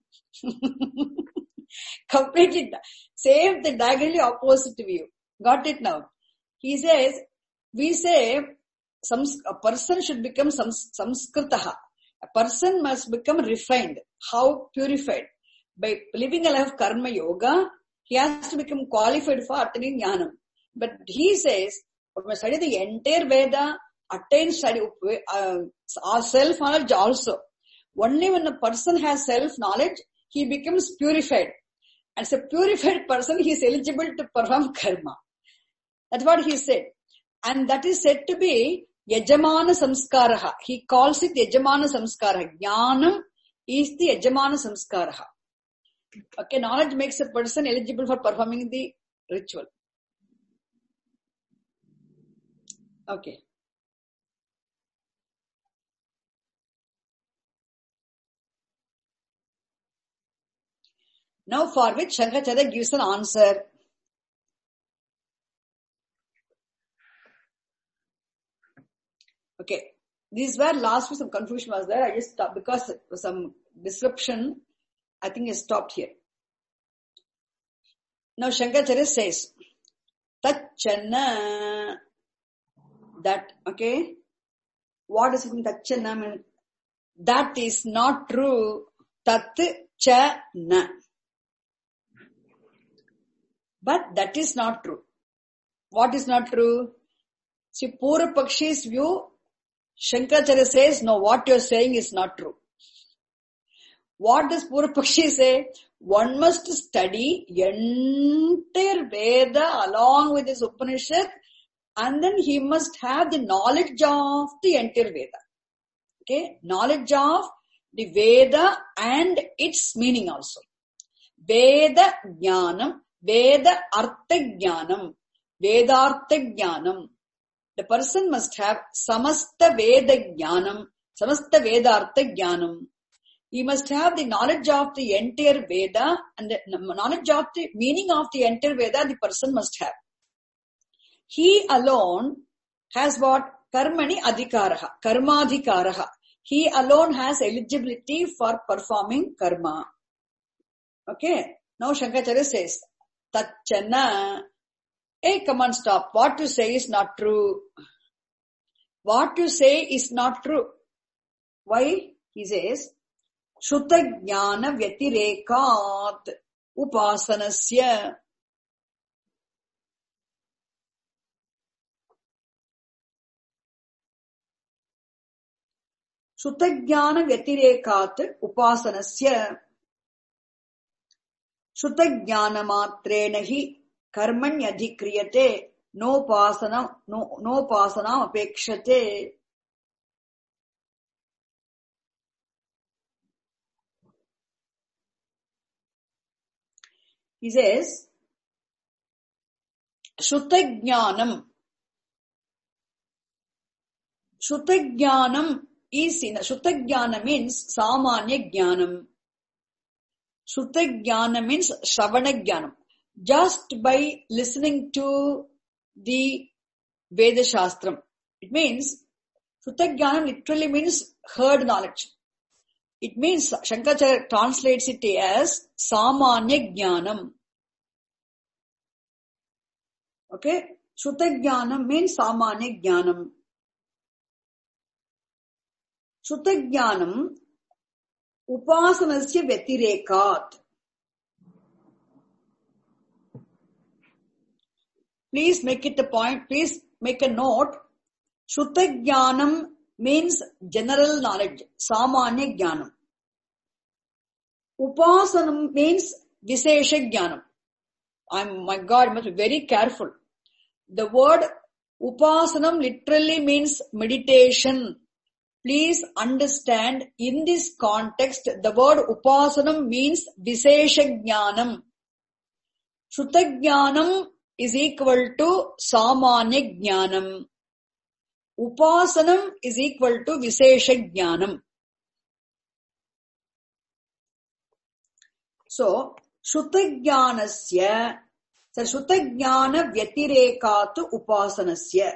[SPEAKER 1] Completely same, the diagonally opposite view. Got it now? He says, we say some a person should become some samskritaha. A person must become refined. How? Purified. By living a life of karma yoga, he has to become qualified for attaining jnanam. But he says, when we study the entire Veda, attain study, uh, our self-knowledge also. Only when a person has self-knowledge, he becomes purified. As a purified person, he is eligible to perform karma. That's what he said. And that is said to be Yajamana Samskaraha. He calls it Yajamana Samskaraha. Jnanam is the Yajamana Samskaraha. Okay, knowledge makes a person eligible for performing the ritual. Okay. Now for which Shankaracharya gives an answer. Okay. These were last week some confusion was there. I just stopped because some disruption. I think I stopped here. Now Shankaracharya says, Tachana, that, okay, what does it mean, Tachana mean? That is not true. Tat cha na. But that is not true. What is not true? See, Purva Pakshi's view, Shankaracharya says, no, what you're saying is not true. What does Purva Pakshi say? One must study entire Veda along with his Upanishad, and then he must have the knowledge of the entire Veda. Okay? Knowledge of the Veda and its meaning also. Veda Jnanam, Veda Artha Jnanam, Vedartha Jnanam. The person must have Samasta Veda Jnanam, Samasta Vedartha Jnanam. He must have the knowledge of the entire Veda and the knowledge of the meaning of the entire Veda the person must have. He alone has what? Karmani adhikaraha, karmadhikaraha. He alone has eligibility for performing karma. Okay. Now Shankaracharya says, Tachana. Hey, come on, stop. What you say is not true. What you say is not true. Why? He says, Shuddha Jnana Vyatirekat Upasanasya. Shuddha Jnana Vyatirekat Upasanasya. Shuddha Jnana Matrenahi Karmanyadhikriyate no pasana no no pasana apekshate. He says, Shuddha Jnanam. Shuddha Jnanam is in Shuddha Jnana means Samanya Jnanam. Shuddha Jnana means Shravana Jnanam. Just by listening to the Veda Shastram. It means, Shuddha Jnanam literally means heard knowledge. It means, Shankaracharya translates it as Samanya Jnanam. Okay? Shuddha Jnanam means Samanya Jnanam. Shuddha Jnanam Upasanasya Vyatirekat. Please make it a point, please make a note. Shuddha Jnanam means general knowledge, Samanya Jnanam. Upasanam means Visesha Jnanam. I'm, my God, I must be very careful. The word Upasanam literally means meditation. Please understand, in this context, the word Upasanam means Visesha Jnanam. Shuddha Jnanam is equal to Samanya Jnanam. Upasanam is equal to Visesha Jnanam. So, Shuddha Jnanasya, so Shuddha Jnana Vyatirekatu Upasanasya.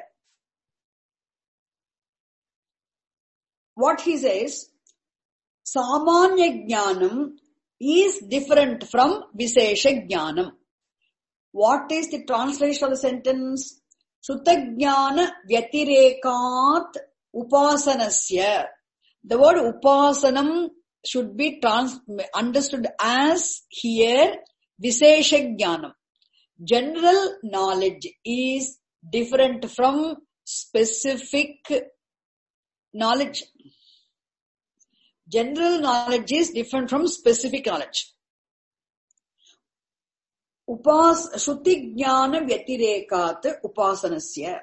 [SPEAKER 1] What he says, Samanya Jnanam is different from Visesha Jnanam. What is the translation of the sentence? Shuddha Jnana Vyatirekat Upasanasya. The word upasanam should be trans- understood as here Vishesha Jnanam. General knowledge is different from specific knowledge. General knowledge is different from specific knowledge. Upas Shruti Jnana Vyatirekat Upasanasya.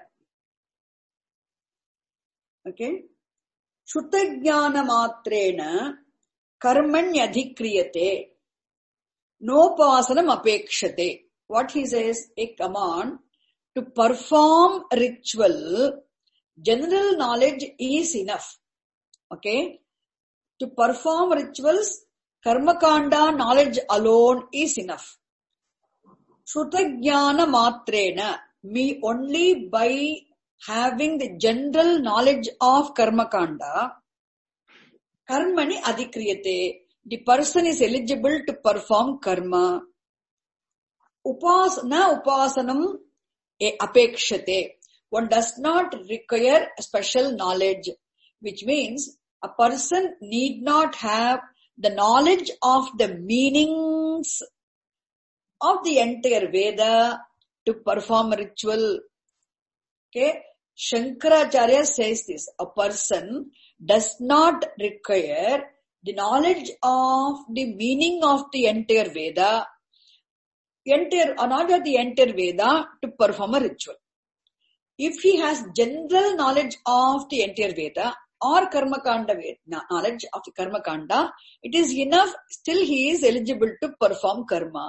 [SPEAKER 1] Okay. Shruta Jnana Matrena Karmanyadhikriyate Nopasanam Apekshate. What he says, a command to perform ritual, general knowledge is enough. Okay. To perform rituals, karmakanda knowledge alone is enough. Shrutajnana matrena, me only by having the general knowledge of karmakanda, karmani adhikriyate, the person is eligible to perform karma. Upas, na upasanam apekshate. One does not require special knowledge, which means a person need not have the knowledge of the meanings of the entire Veda to perform a ritual. Okay, Shankaracharya says this, a person does not require the knowledge of the meaning of the entire Veda, entire, or not the entire Veda to perform a ritual. If he has general knowledge of the entire Veda or Karma Kanda knowledge of the Karma Kanda, it is enough, still he is eligible to perform karma.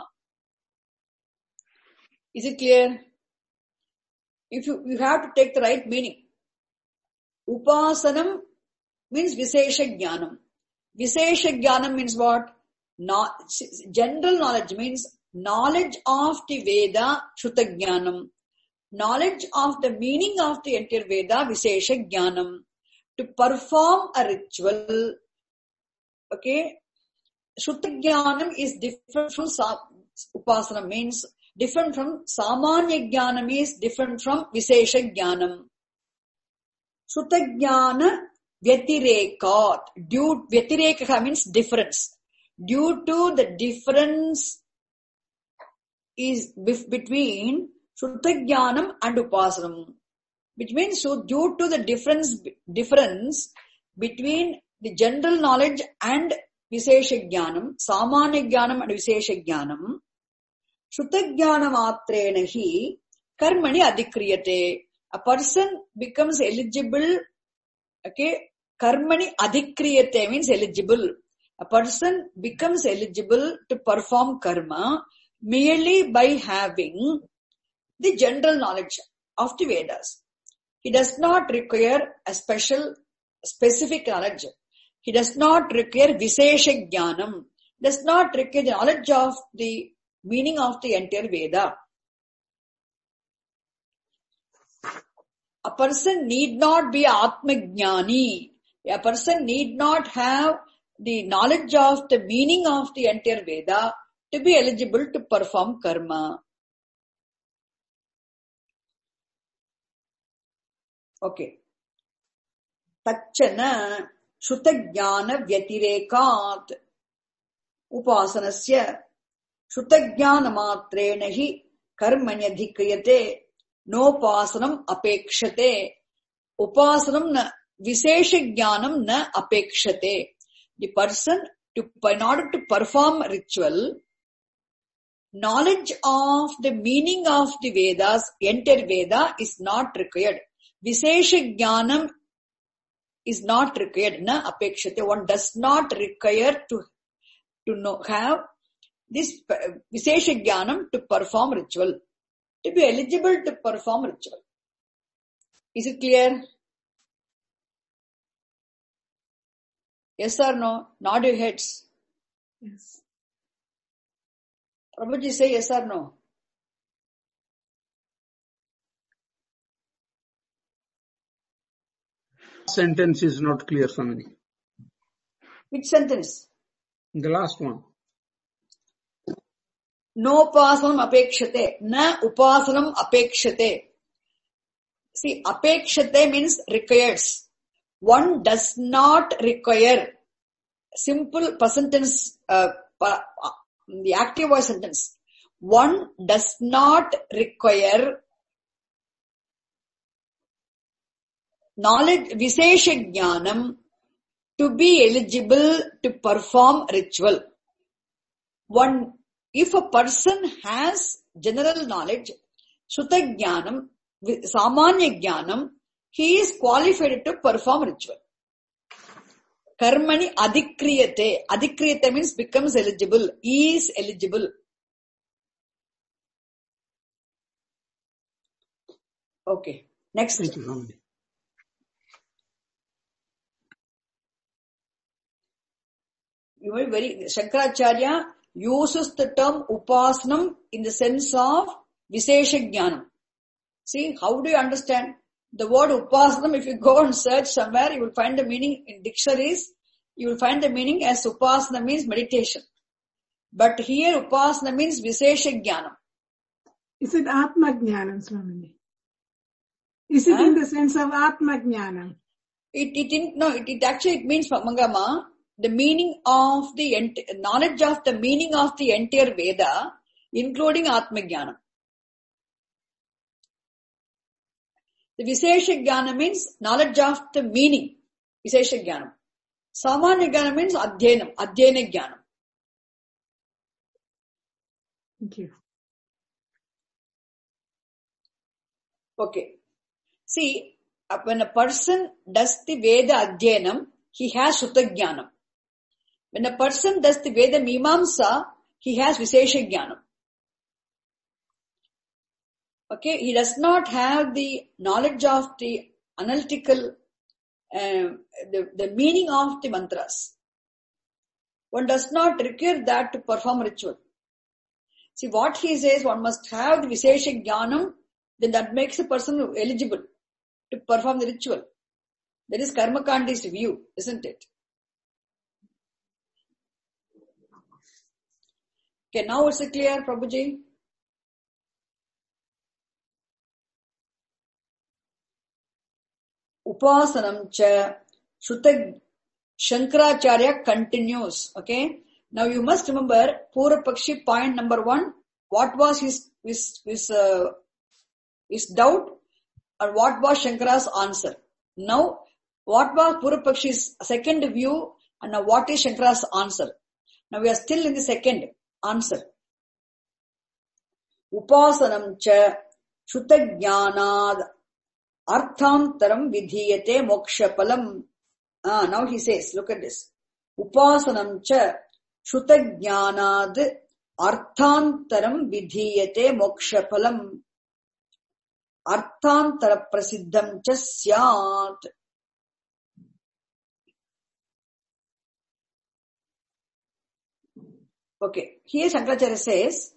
[SPEAKER 1] Is it clear? If you, you have to take the right meaning. Upasanam means Vishesha Jnanam. Vishesha Jnanam means what? Not, general knowledge means knowledge of the Veda, Shruta Jnanam. Knowledge of the meaning of the entire Veda, Vishesha Jnanam. To perform a ritual, okay, Shruta Jnanam is different from Upasana, means different from Samanya Jnanam, is different from Vishesha Jnanam. Shruta Jnana Vyatirekat, due, Vyatireka means difference. Due to the difference is between Shruta Jnanam and Upasanam. Which means, so due to the difference, difference between the general knowledge and Vishesha Jnanam, Samanya Jnanam and Vishesha Jnanam, Shruta Jnana Matrena hi Karmani Adhikriyate. A person becomes eligible, okay, Karmani Adhikriyate means eligible. A person becomes eligible to perform karma merely by having the general knowledge of the Vedas. He does not require a special, specific knowledge. He does not require Vishesha Jnanam. Does not require the knowledge of the meaning of the entire Veda. A person need not be Atma Jnani. A person need not have the knowledge of the meaning of the entire Veda to be eligible to perform karma. Okay. Tachana Shruta Jnana Vyatirekat Upasanasya Shruta Jnana Matrena hi Karmanyadhikriyate Nopasanam Apekshate. Upasanam na Vishesha Jnanam na Apekshate. The person, to, in order to perform ritual, knowledge of the meaning of the Vedas, entire Veda is not required. Vishesha Jnanam is not required. Na apekshate. One does not require to, to know, have this Vishesha Jnanam to perform ritual. To be eligible to perform ritual. Is it clear? Yes or no? Nod your heads.
[SPEAKER 3] Yes.
[SPEAKER 1] Prabhuji, say yes or no.
[SPEAKER 2] Sentence is not clear, Swamini.
[SPEAKER 1] Which sentence?
[SPEAKER 2] The last one.
[SPEAKER 1] No upasanam apekshate. Na upasanam apekshate. See, apekshate means requires. one does not require simple present tense, uh, the active voice sentence. One does not require knowledge, Vishesha Jnanam, to be eligible to perform ritual. One, if a person has general knowledge, Sutta Jnanam, Samanya Jnanam, he is qualified to perform ritual. Karmani Adhikriyate. Adhikriyate means becomes eligible, is eligible. Okay, next.
[SPEAKER 2] Thank you, Swami.
[SPEAKER 1] You know, very, Shankaracharya uses the term Upasanam in the sense of Vishesha Jnanam. See, how do you understand? The word Upasanam, if you go and search somewhere, you will find the meaning in dictionaries. You will find the meaning as Upasana means meditation. But here Upasana means Vishesha Jnanam.
[SPEAKER 3] Is it Atma Jnanam, Swami? Is it huh? in the sense of Atma Jnanam?
[SPEAKER 1] It, it, no, it, it actually, it means, Mangama, the meaning of the, knowledge of the meaning of the entire Veda, including Atma Jnanam. The Vishesha Jnana means knowledge of the meaning. Vishesha Jnanam. Samanya Jnana means Adhyanam. Adhyana Jnanam.
[SPEAKER 3] Thank you.
[SPEAKER 1] Okay. See, when a person does the Veda Adhyanam, he has Sutta Jnanam. When a person does the Veda Mimamsa, he has Vishesha Jnanam. Okay, he does not have the knowledge of the analytical, uh, the, the meaning of the mantras. One does not require that to perform ritual. See, what he says, one must have the Vishesha Jnanam, then that makes a person eligible to perform the ritual. That is Karma Kandi's view, isn't it? Okay, now it's clear, Prabhuji? Upasanam cha Sutta Shankaracharya continues. Okay. Now you must remember Purapakshi point number one. What was his his his, uh, his doubt, and what was Shankara's answer? Now, what was Purapakshi's second view, and now what is Shankara's answer? Now we are still in the second answer. Upasanam cha Sutta Jnanad Arthantaram vidhiyate mokshapalam. Ah, now he says, look at this. Upasanam cha Sutta Jnanad Arthantaram vidhiyate mokshapalam. Arthantara prasiddham cha syat. Okay, here Shankaracharya says,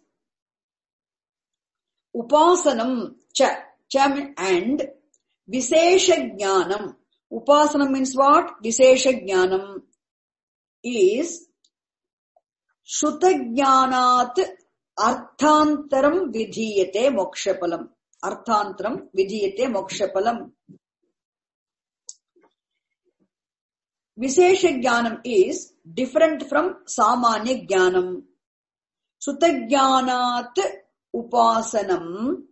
[SPEAKER 1] Upasanam cha, cha and Vishesha Jnanam. Upasanam means what? Vishesha Jnanam is Sutta Jnanat Arthantaram vidhiyate mokshapalam. Arthantaram vidhiyate mokshapalam. Vishesha Jnanam is different from Samanya Jnanam. Sutta Jnanat Upasanam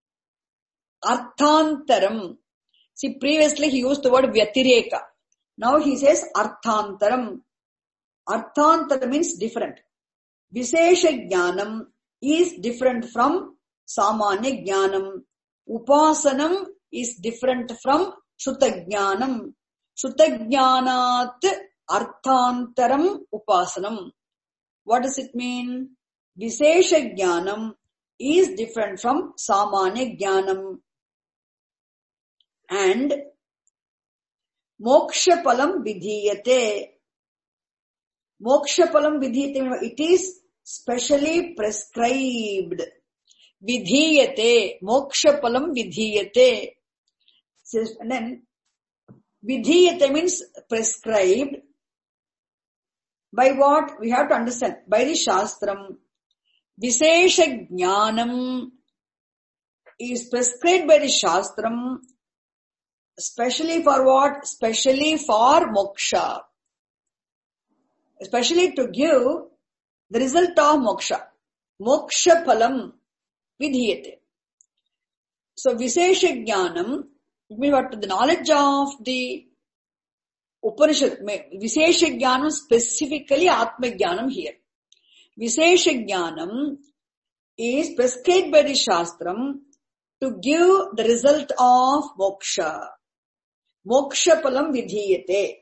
[SPEAKER 1] Arthantaram. See, previously he used the word Vyatireka. Now he says Arthantaram. Arthantaram means different. Vishesha Jnanam is different from Samanya Jnanam. Upasanam is different from Sutta Jnanam. Sutta Jnanat Arthantaram Upasanam. What does it mean? Vishesha Jnanam is different from Samanya Jnanam. And Mokshapalam Vidhiyate. Mokshapalam Vidhiyate, it is specially prescribed. Vidhiyate. Mokshapalam Vidhiyate. And then Vidhiyate means prescribed. By what? We have to understand. By the Shastram. Vishesha Jnanam is prescribed by the Shastram Especially for what? Especially for moksha. Especially to give the result of moksha. Moksha phalam vidhiyate. So Vishesha Jnanam, it means what? The knowledge of the Upanishad. Vishesha Jnanam, specifically Atma Jnanam here. Vishesha Jnanam is prescribed by the Shastram to give the result of moksha. Moksha palam vidhiyate.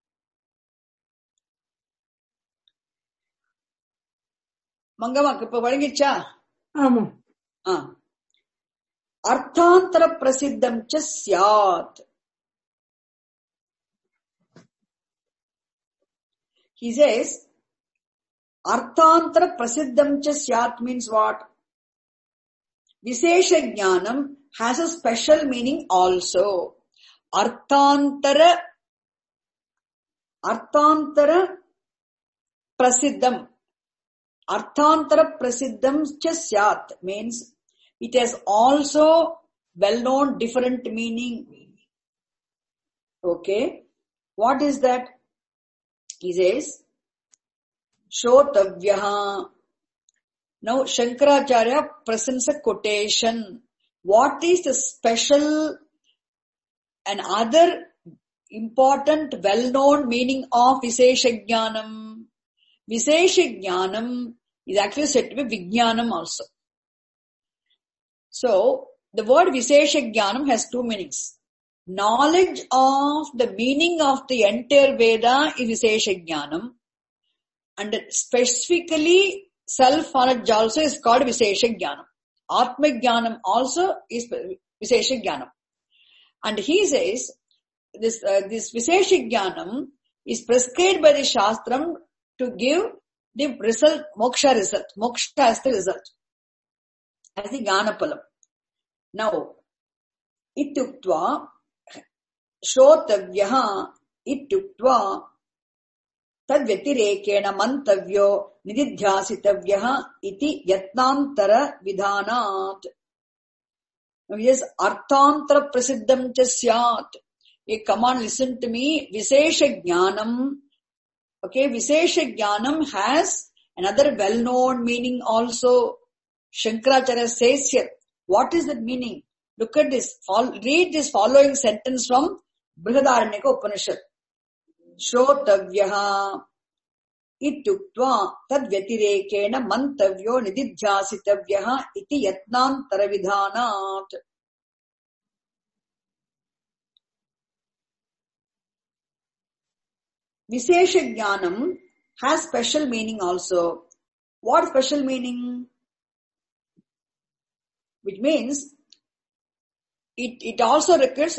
[SPEAKER 1] Mangama, இப்ப வழங்கிச்சா?
[SPEAKER 3] ஆமா.
[SPEAKER 1] அர்த்தாந்தர பிரசித்தம் ச ஸ்யாத். He says, Arthantara prasiddham cha syat means what? Vishesha Jnanam has a special meaning also. Arthantara, Arthantara prasiddham. Arthantara prasiddham cha syat means it has also well-known different meaning. Okay. What is that? He says, Shrotavyaha. Now, Shankaracharya presents a quotation. What is the special and other important well-known meaning of Vishesha Jnanam? Vishesha Jnanam is actually said to be Vijnanam also. So, the word Vishesha Jnanam has two meanings. Knowledge of the meaning of the entire Veda is Vishesha Jnanam, and specifically self-knowledge also is called Vishesha Jnanam. Atma Jnanam also is Vishesha Jnanam. And he says, this, uh, this Vishesha Jnanam is prescribed by the Shastram to give the result, moksha result. Moksha as the result. As the Jnanapalam. Now, ityuktva Shrotavyaha ityuktva tadvyatirekena mantavyo nididhyasitavyaha iti yatnantara vidhanat. Now yes, arthantara prasiddham cha syat. Hey, come on, listen to me. Vishesha Jnanam. Okay, Vishesha Jnanam has another well-known meaning also. Shankaracharya says here. What is that meaning? Look at this. Read this following sentence from Brihadaranyaka Upanishad. Shrotavyaha ityuktva tadvyatirekena mantavyo nididhyasitavyaha iti yatnantara vidhanat. Vishesha Jnanam has special meaning also. What special meaning? Which means it, it also requires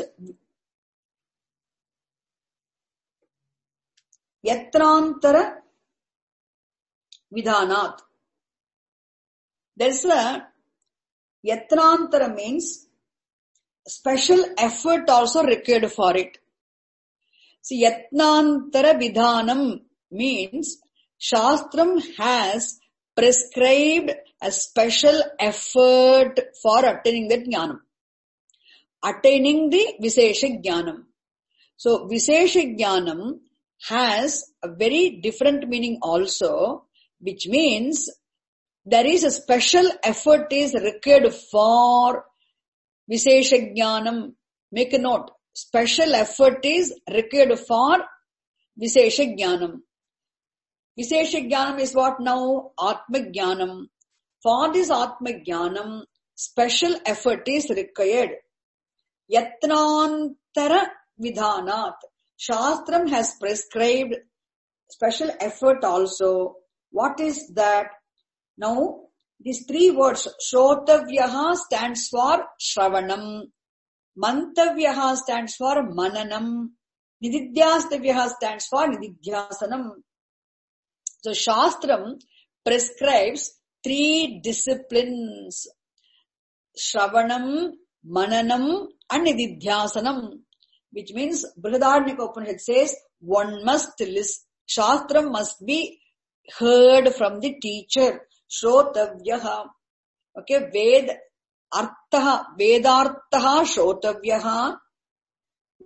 [SPEAKER 1] yatrantara vidhanat. There's a yatrantara means special effort also required for it. See, yatnantara vidhanam means Shastram has prescribed a special effort for attaining that jnanam. Attaining the Vishesha Jnanam. So, Vishesha Jnanam has a very different meaning also, which means there is a special effort is required for Vishesha Jnanam. Make a note. Special effort is required for Vishesha Jnanam. Vishesha Jnanam is what now? Atma Jnanam. For this Atma Jnanam, special effort is required. Yatnantara vidhanat. Shastram has prescribed special effort also. What is that? Now, these three words, Shrotavyaha stands for Shravanam. Mantavyaha stands for Mananam. Nididhyastavyaha stands for Nididhyasanam. So, Shastram prescribes three disciplines. Shravanam, Mananam and Nididhyasanam. Which means, Brihadaranyaka Upanishad says, one must listen. Shastram must be heard from the teacher. Shrotavyaha. Okay, Ved, Arthaha, Vedarthaha, Shrotavyaha.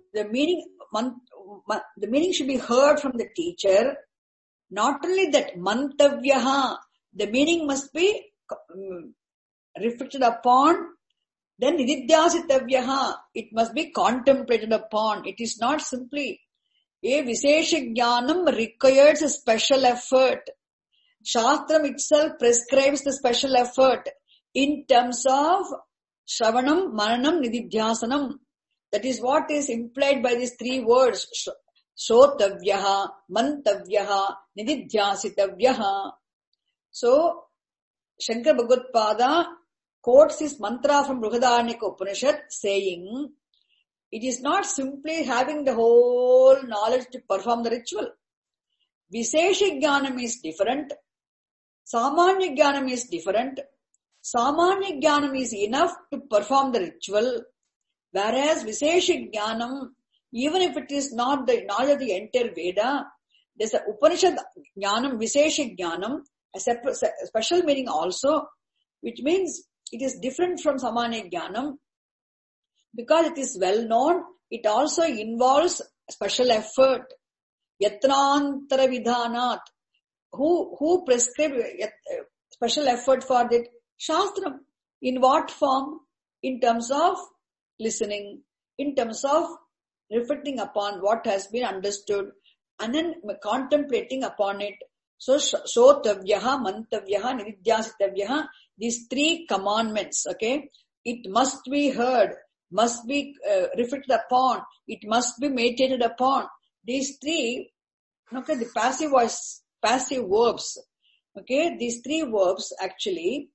[SPEAKER 1] the meaning, the meaning should be heard from the teacher. Not only that, mantavyaha, the meaning must be reflected upon. Then nididhyasitavyaha, it must be contemplated upon. It is not simply a Vishesha Jnanam requires a special effort. Shastram itself prescribes the special effort in terms of Shravanam, Mananam, Nididhyasanam. That is what is implied by these three words. Shrotavyaha, Mantavyaha, Nididhyasitavyaha. So, Shankara Bhagavad-pada quotes this mantra from Brihadaranyaka Upanishad saying, it is not simply having the whole knowledge to perform the ritual. Vishesha Jnanam is different. Samanya Jnanam is different. Samanya Jnanam is enough to perform the ritual. Whereas Vishesha Jnanam, even if it is not the knowledge of the entire Veda, there's a Upanishad Jnanam, Vishesha Jnanam, a separate, special meaning also, which means it is different from Samanya Jnanam. Because it is well known, it also involves special effort. Yatnantara vidhanat. Who, who prescribed special effort for that? Shastram. In what form? In terms of listening, in terms of reflecting upon what has been understood, and then contemplating upon it. So, Shrotavyaha, Mantavyaha, Nididhyasitavyaha, these three commandments, okay? It must be heard, must be uh, reflected upon, it must be meditated upon. These three, okay, the passive voice, passive verbs, okay, these three verbs actually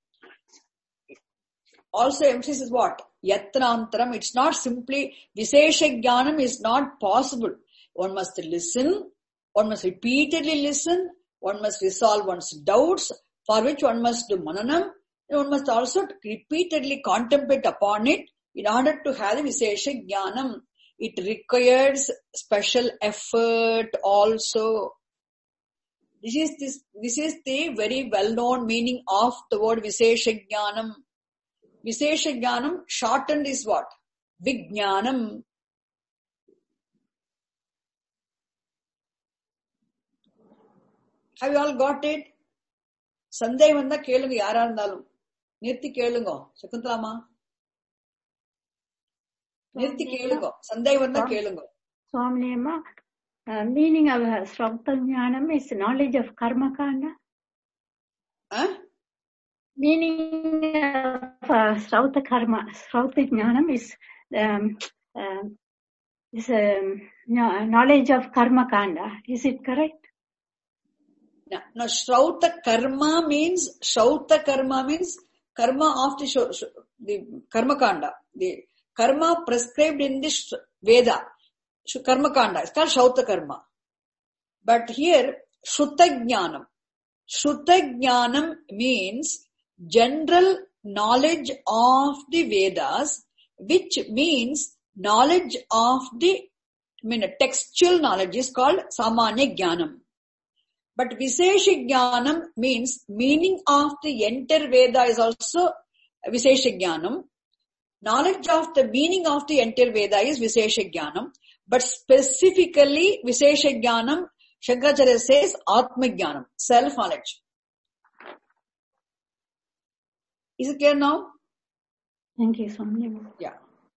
[SPEAKER 1] also emphasizes what? Yatrantaram. It's not simply, Vishesha Jnanam is not possible. One must listen, one must repeatedly listen, one must resolve one's doubts, for which one must do mananam, and one must also repeatedly contemplate upon it in order to have the Vishesha Jnanam. It requires special effort also. This is this, this is the very well-known meaning of the word Vishesha Jnanam. Vishesha Jnanam shortened is what? Vijnanam. Have you all got it? Sandhya vanda kelunga yara irundhalum. Nirthi kelungo. Shakuntalama. Nirthi kelungo. Sandhya vanda kelungo.
[SPEAKER 4] Swamiyamma, uh, meaning of uh, Shrauta Jnanam is knowledge of Karma Kanda.
[SPEAKER 1] Huh?
[SPEAKER 4] Meaning of uh, Shrauta Karma, Shrauta Jnanam is um, uh, is um, knowledge of Karma Kanda. Is it correct?
[SPEAKER 1] No, no, Shrauta Karma means, Shrauta Karma means karma of the, the Karma Kanda. The karma prescribed in this Veda. Karma Kanda. It's called Shrauta Karma. But here, Shrutta Jnanam. Shrutta Jnanam means general knowledge of the Vedas, which means knowledge of the, I mean, textual knowledge is called Samanya Jnanam. But Vishesha Jnanam means meaning of the entire Veda is also Vishesha Jnanam. Knowledge of the meaning of the entire Veda is Vishesha Jnanam. But specifically Vishesha Jnanam, Shankaracharya says Atma Jnanam, self-knowledge. Is it clear now?
[SPEAKER 4] Thank you, Swami.
[SPEAKER 1] Yeah.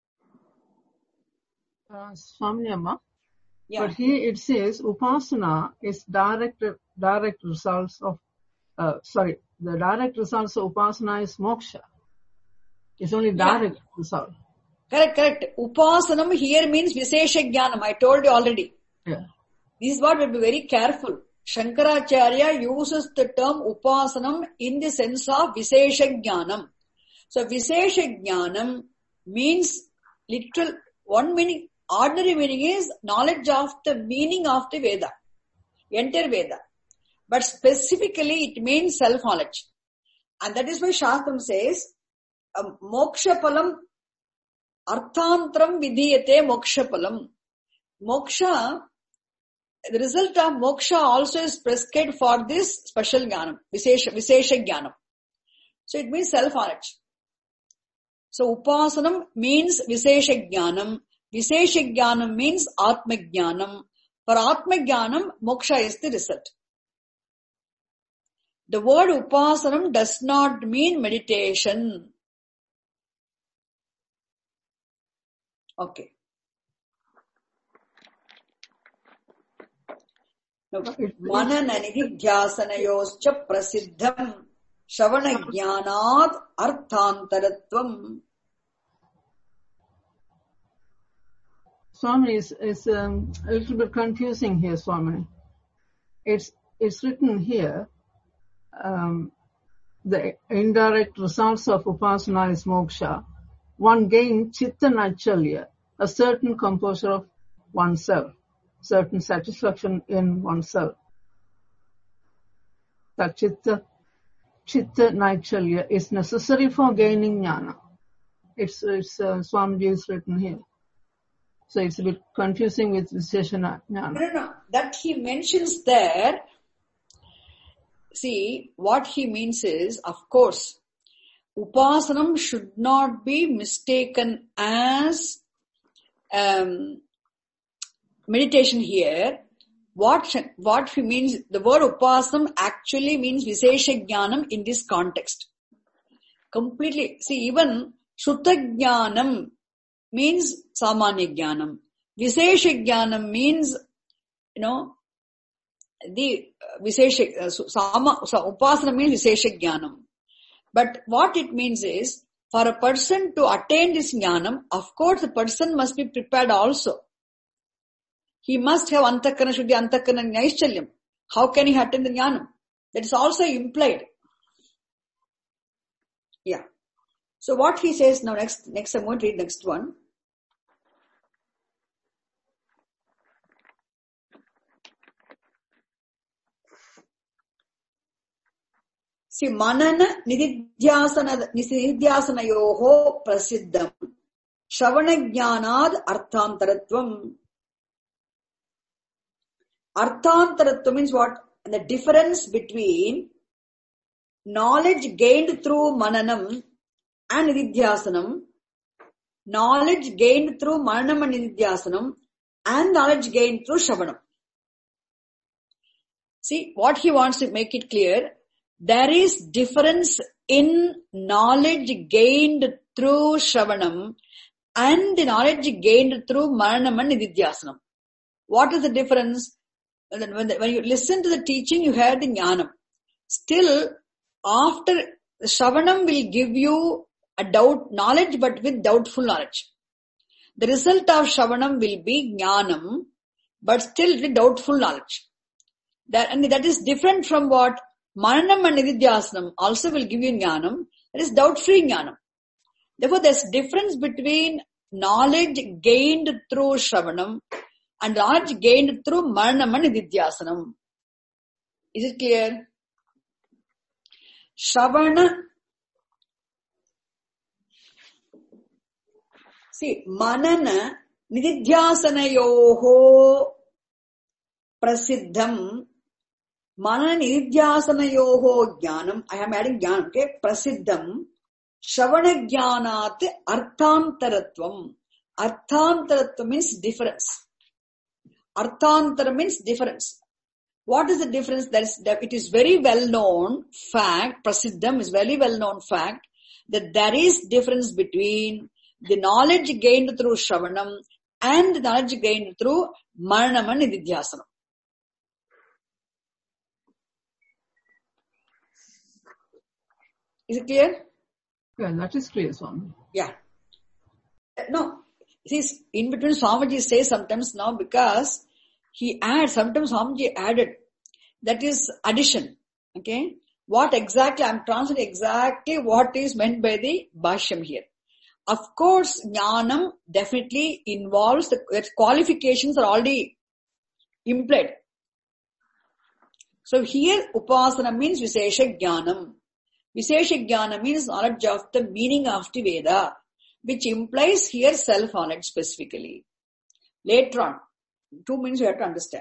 [SPEAKER 5] Uh, Swami Amma.
[SPEAKER 1] Yeah.
[SPEAKER 5] But here it says Upasana is direct, direct results of, uh, sorry, the direct results of Upasana is moksha. It's only direct yeah. result.
[SPEAKER 1] Correct, correct. Upasanam here means Vishesha Jnanam. I told you already.
[SPEAKER 5] Yeah.
[SPEAKER 1] This is what we'll be very careful. Shankaracharya uses the term Upasanam in the sense of Vishesha Jnanam. So Vishesha Jnanam means literal, one meaning, ordinary meaning is knowledge of the meaning of the Veda, entire Veda. But specifically it means self-knowledge. And that is why Shastram says, um, Moksha Palam Arthantram Vidhiyate Moksha Palam. Moksha, the result of moksha also is prescribed for this special jnanam, Vishesha, Vishesha Jnanam. So it means self-knowledge. So Upasanam means Vishesha Jnanam, Vishesha Jnanam means Atma Jnanam. For Atma Jnanam, moksha is the result. The word Upasanam does not mean meditation. Okay. Now, Manana Nididhyasanayoscha Prasiddham Shravana Jnanad Arthantaratvam.
[SPEAKER 5] Swami is, is um, a little bit confusing here, Swami. It's, it's written here, um, the indirect results of Upasana is moksha. One gains chitta nachalya, a certain composure of oneself, certain satisfaction in oneself. That chitta, chitta nachalya is necessary for gaining jnana. It's, it's uh, Swamiji is written here. So it's a bit confusing with Vishesha Jnana.
[SPEAKER 1] No, no, no. That he mentions there, see, what he means is, of course, Upasanam should not be mistaken as um, meditation here. What, what he means, the word Upasanam actually means Vishesha Jnanam in this context. Completely. See, even Sutta Jnanam means Samanya Jnanam. Vishesha Jnanam means, you know, the Vishesha, uh, Sama, so Upasana means Vishesha Jnanam. But what it means is, for a person to attain this Jnanam, of course the person must be prepared also. He must have Antakarana Shuddhi, Antakarana Naishchalyam. How can he attain the Jnanam? That is also implied. Yeah. So what he says now, next, next I'm going to read next one. See, Manana Nididhyasana, Nididhyasanayoho Prasiddham Shravana Jnanad Arthantaratvam. Arthantaratvam means what? The difference between knowledge gained through Mananam and Nididhyasanam, knowledge gained through Mananam and Nididhyasanam, and knowledge gained through Shravanam. See, what he wants to make it clear, there is difference in knowledge gained through Shravanam and the knowledge gained through Mananam and Nididhyasanam. What is the difference? When, the, when you listen to the teaching, you hear the Jnanam. Still, after Shravanam will give you a doubt knowledge, but with doubtful knowledge. The result of Shravanam will be Jnanam, but still with doubtful knowledge. That, and that is different from what Mananam and Nididhyasanam also will give you Jnanam. That is doubt-free Jnanam. Therefore, there is difference between knowledge gained through Shravanam and knowledge gained through Mananam and Nididhyasanam. Is it clear? Shravana. See, Manana Nididhyasanayoho Prasiddham. Manana Nididhyasanayoho Jnanam. I am adding Jnanam, okay? Prasiddham. Shravana Jnanat Arthantaratvam. Arthantaratvam means difference. Arthantara means difference. What is the difference? That is, that it is very well known fact, Prasiddham is very well known fact, that there is difference between the knowledge gained through Shravanam and the knowledge gained through Mananam and Nididhyasanam. Is it clear?
[SPEAKER 5] Yeah, that is clear, Swami.
[SPEAKER 1] Yeah. No, see, in between Swamiji says sometimes now because he adds, sometimes Swamiji added, that is addition. Okay? What exactly, I am translating exactly what is meant by the Bhashyam here. Of course, Jnanam definitely involves, the qualifications are already implied. So here, Upasana means Vishesha Jnanam. Vishesha Jnana means knowledge of the meaning of the Veda, which implies here self-knowledge specifically. Later on, two means you have to understand.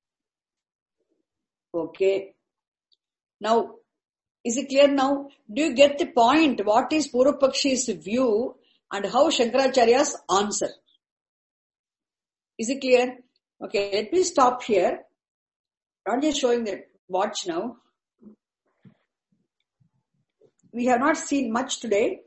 [SPEAKER 1] Okay. Now, is it clear now? Do you get the point? What is Purva Pakshi's view and how Shankaracharya's answer? Is it clear? Okay, let me stop here. I'm just showing the watch now. We have not seen much today.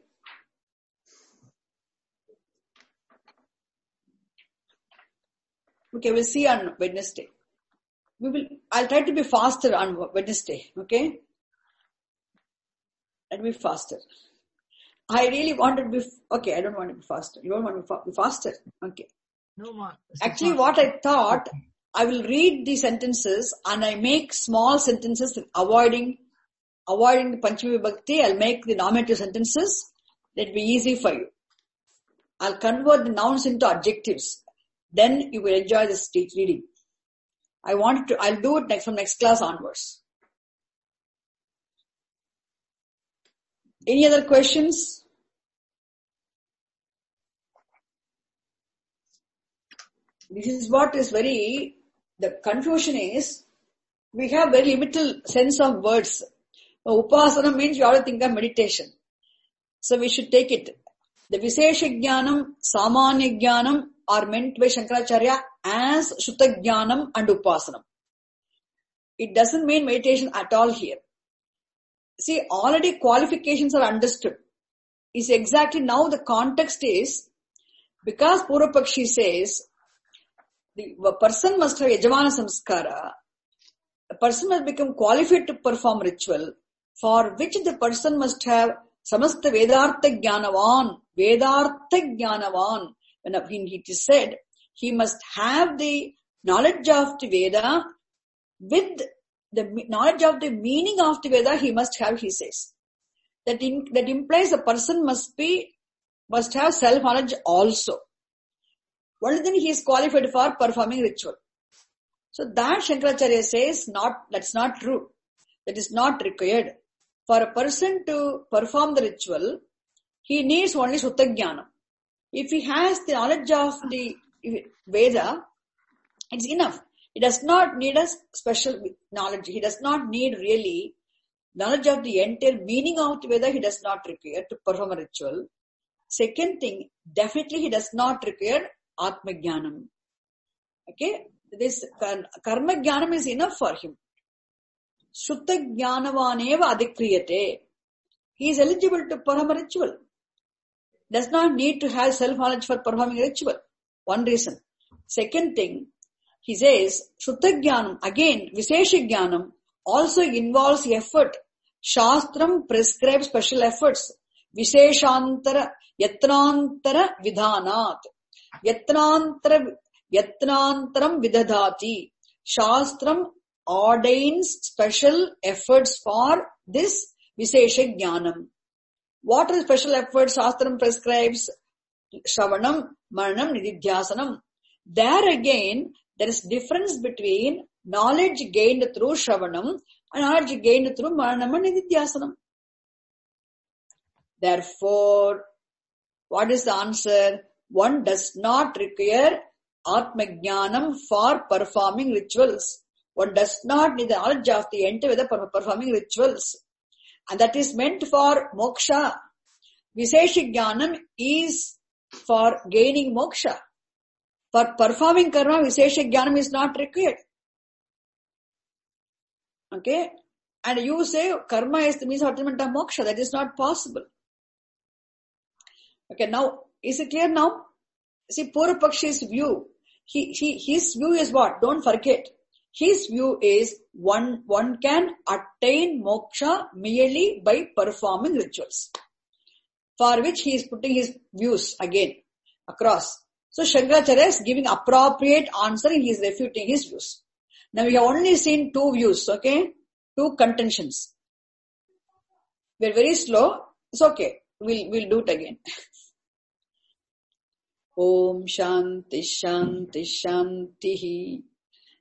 [SPEAKER 1] Okay, we'll see on Wednesday. We will. I'll try to be faster on Wednesday. Okay, let me be faster. I really want to be. Okay, I don't want to be faster. You don't want to be faster. Okay.
[SPEAKER 5] No, ma.
[SPEAKER 1] Actually, what I thought, I will read the sentences and I make small sentences avoiding avoiding the Panchami Vibhakti. I'll make the nominative sentences. That'll be easy for you. I'll convert the nouns into adjectives. Then you will enjoy this reading. I want to. I'll do it next from next class onwards. Any other questions? This is what is very, the confusion is, we have very limited sense of words. Upasana means you have to think of meditation. So we should take it. The Visesha Jnanam, Samanya Jnanam are meant by Shankaracharya as Shuddha Jnanam and Upasanam. It doesn't mean meditation at all here. See, already qualifications are understood. Is exactly now the context is, because Purvapakshi says, the person must have Yajamana Samskara, a person must become qualified to perform ritual, for which the person must have Samasta Vedartha Jnanavan, Vedartha Jnanavan. When it is said, he must have the knowledge of the Veda, with the knowledge of the meaning of the Veda, he must have, he says. That, in, that implies a person must be, must have self-knowledge also. Only then he is qualified for performing ritual. So that Shankaracharya says, not, that's not true. That is not required. For a person to perform the ritual, he needs only Shuddha Jnana. If he has the knowledge of the Veda, it's enough. He does not need a special knowledge. He does not need really knowledge of the entire meaning of the Veda. He does not require to perform a ritual. Second thing, definitely he does not require Atma Jnanam. Okay? This Karma Jnanam is enough for him. Shuddha Jnanavaneva Adhikriyate. He is eligible to perform a ritual. Does not need to have self-knowledge for performing a ritual. One reason. Second thing, he says, Shuddha Jnanam, again, Visesha Jnanam, also involves effort. Shastram prescribes special efforts. Visheshantara, Yatnantara Vidhanat. Yatnantara, Yatnantaram Vidadhati. Shastram ordains special efforts for this Visesha Jnanam. What are the special efforts Shastram prescribes? Shravanam, Maranam, Nididhyasanam. There again, there is difference between knowledge gained through Shravanam and knowledge gained through Maranam and Nididhyasanam. Therefore, what is the answer? One does not require Atma Jnanam for performing rituals. One does not need the knowledge of the entire Veda for performing rituals. And that is meant for moksha. Visesha Jnanam is for gaining moksha. For performing karma, Visesha Jnanam is not required. Okay? And you say karma is the means of attainment of moksha. That is not possible. Okay, now, is it clear now? See, Purvapakshi's view, he, he, his view is what? Don't forget. His view is one, one can attain moksha merely by performing rituals. For which he is putting his views again across. So Shankaracharya is giving appropriate answer and he is refuting his views. Now we have only seen two views, okay? Two contentions. We are very slow. It's okay. We'll, we'll do it again. Om Shanti Shanti Shanti.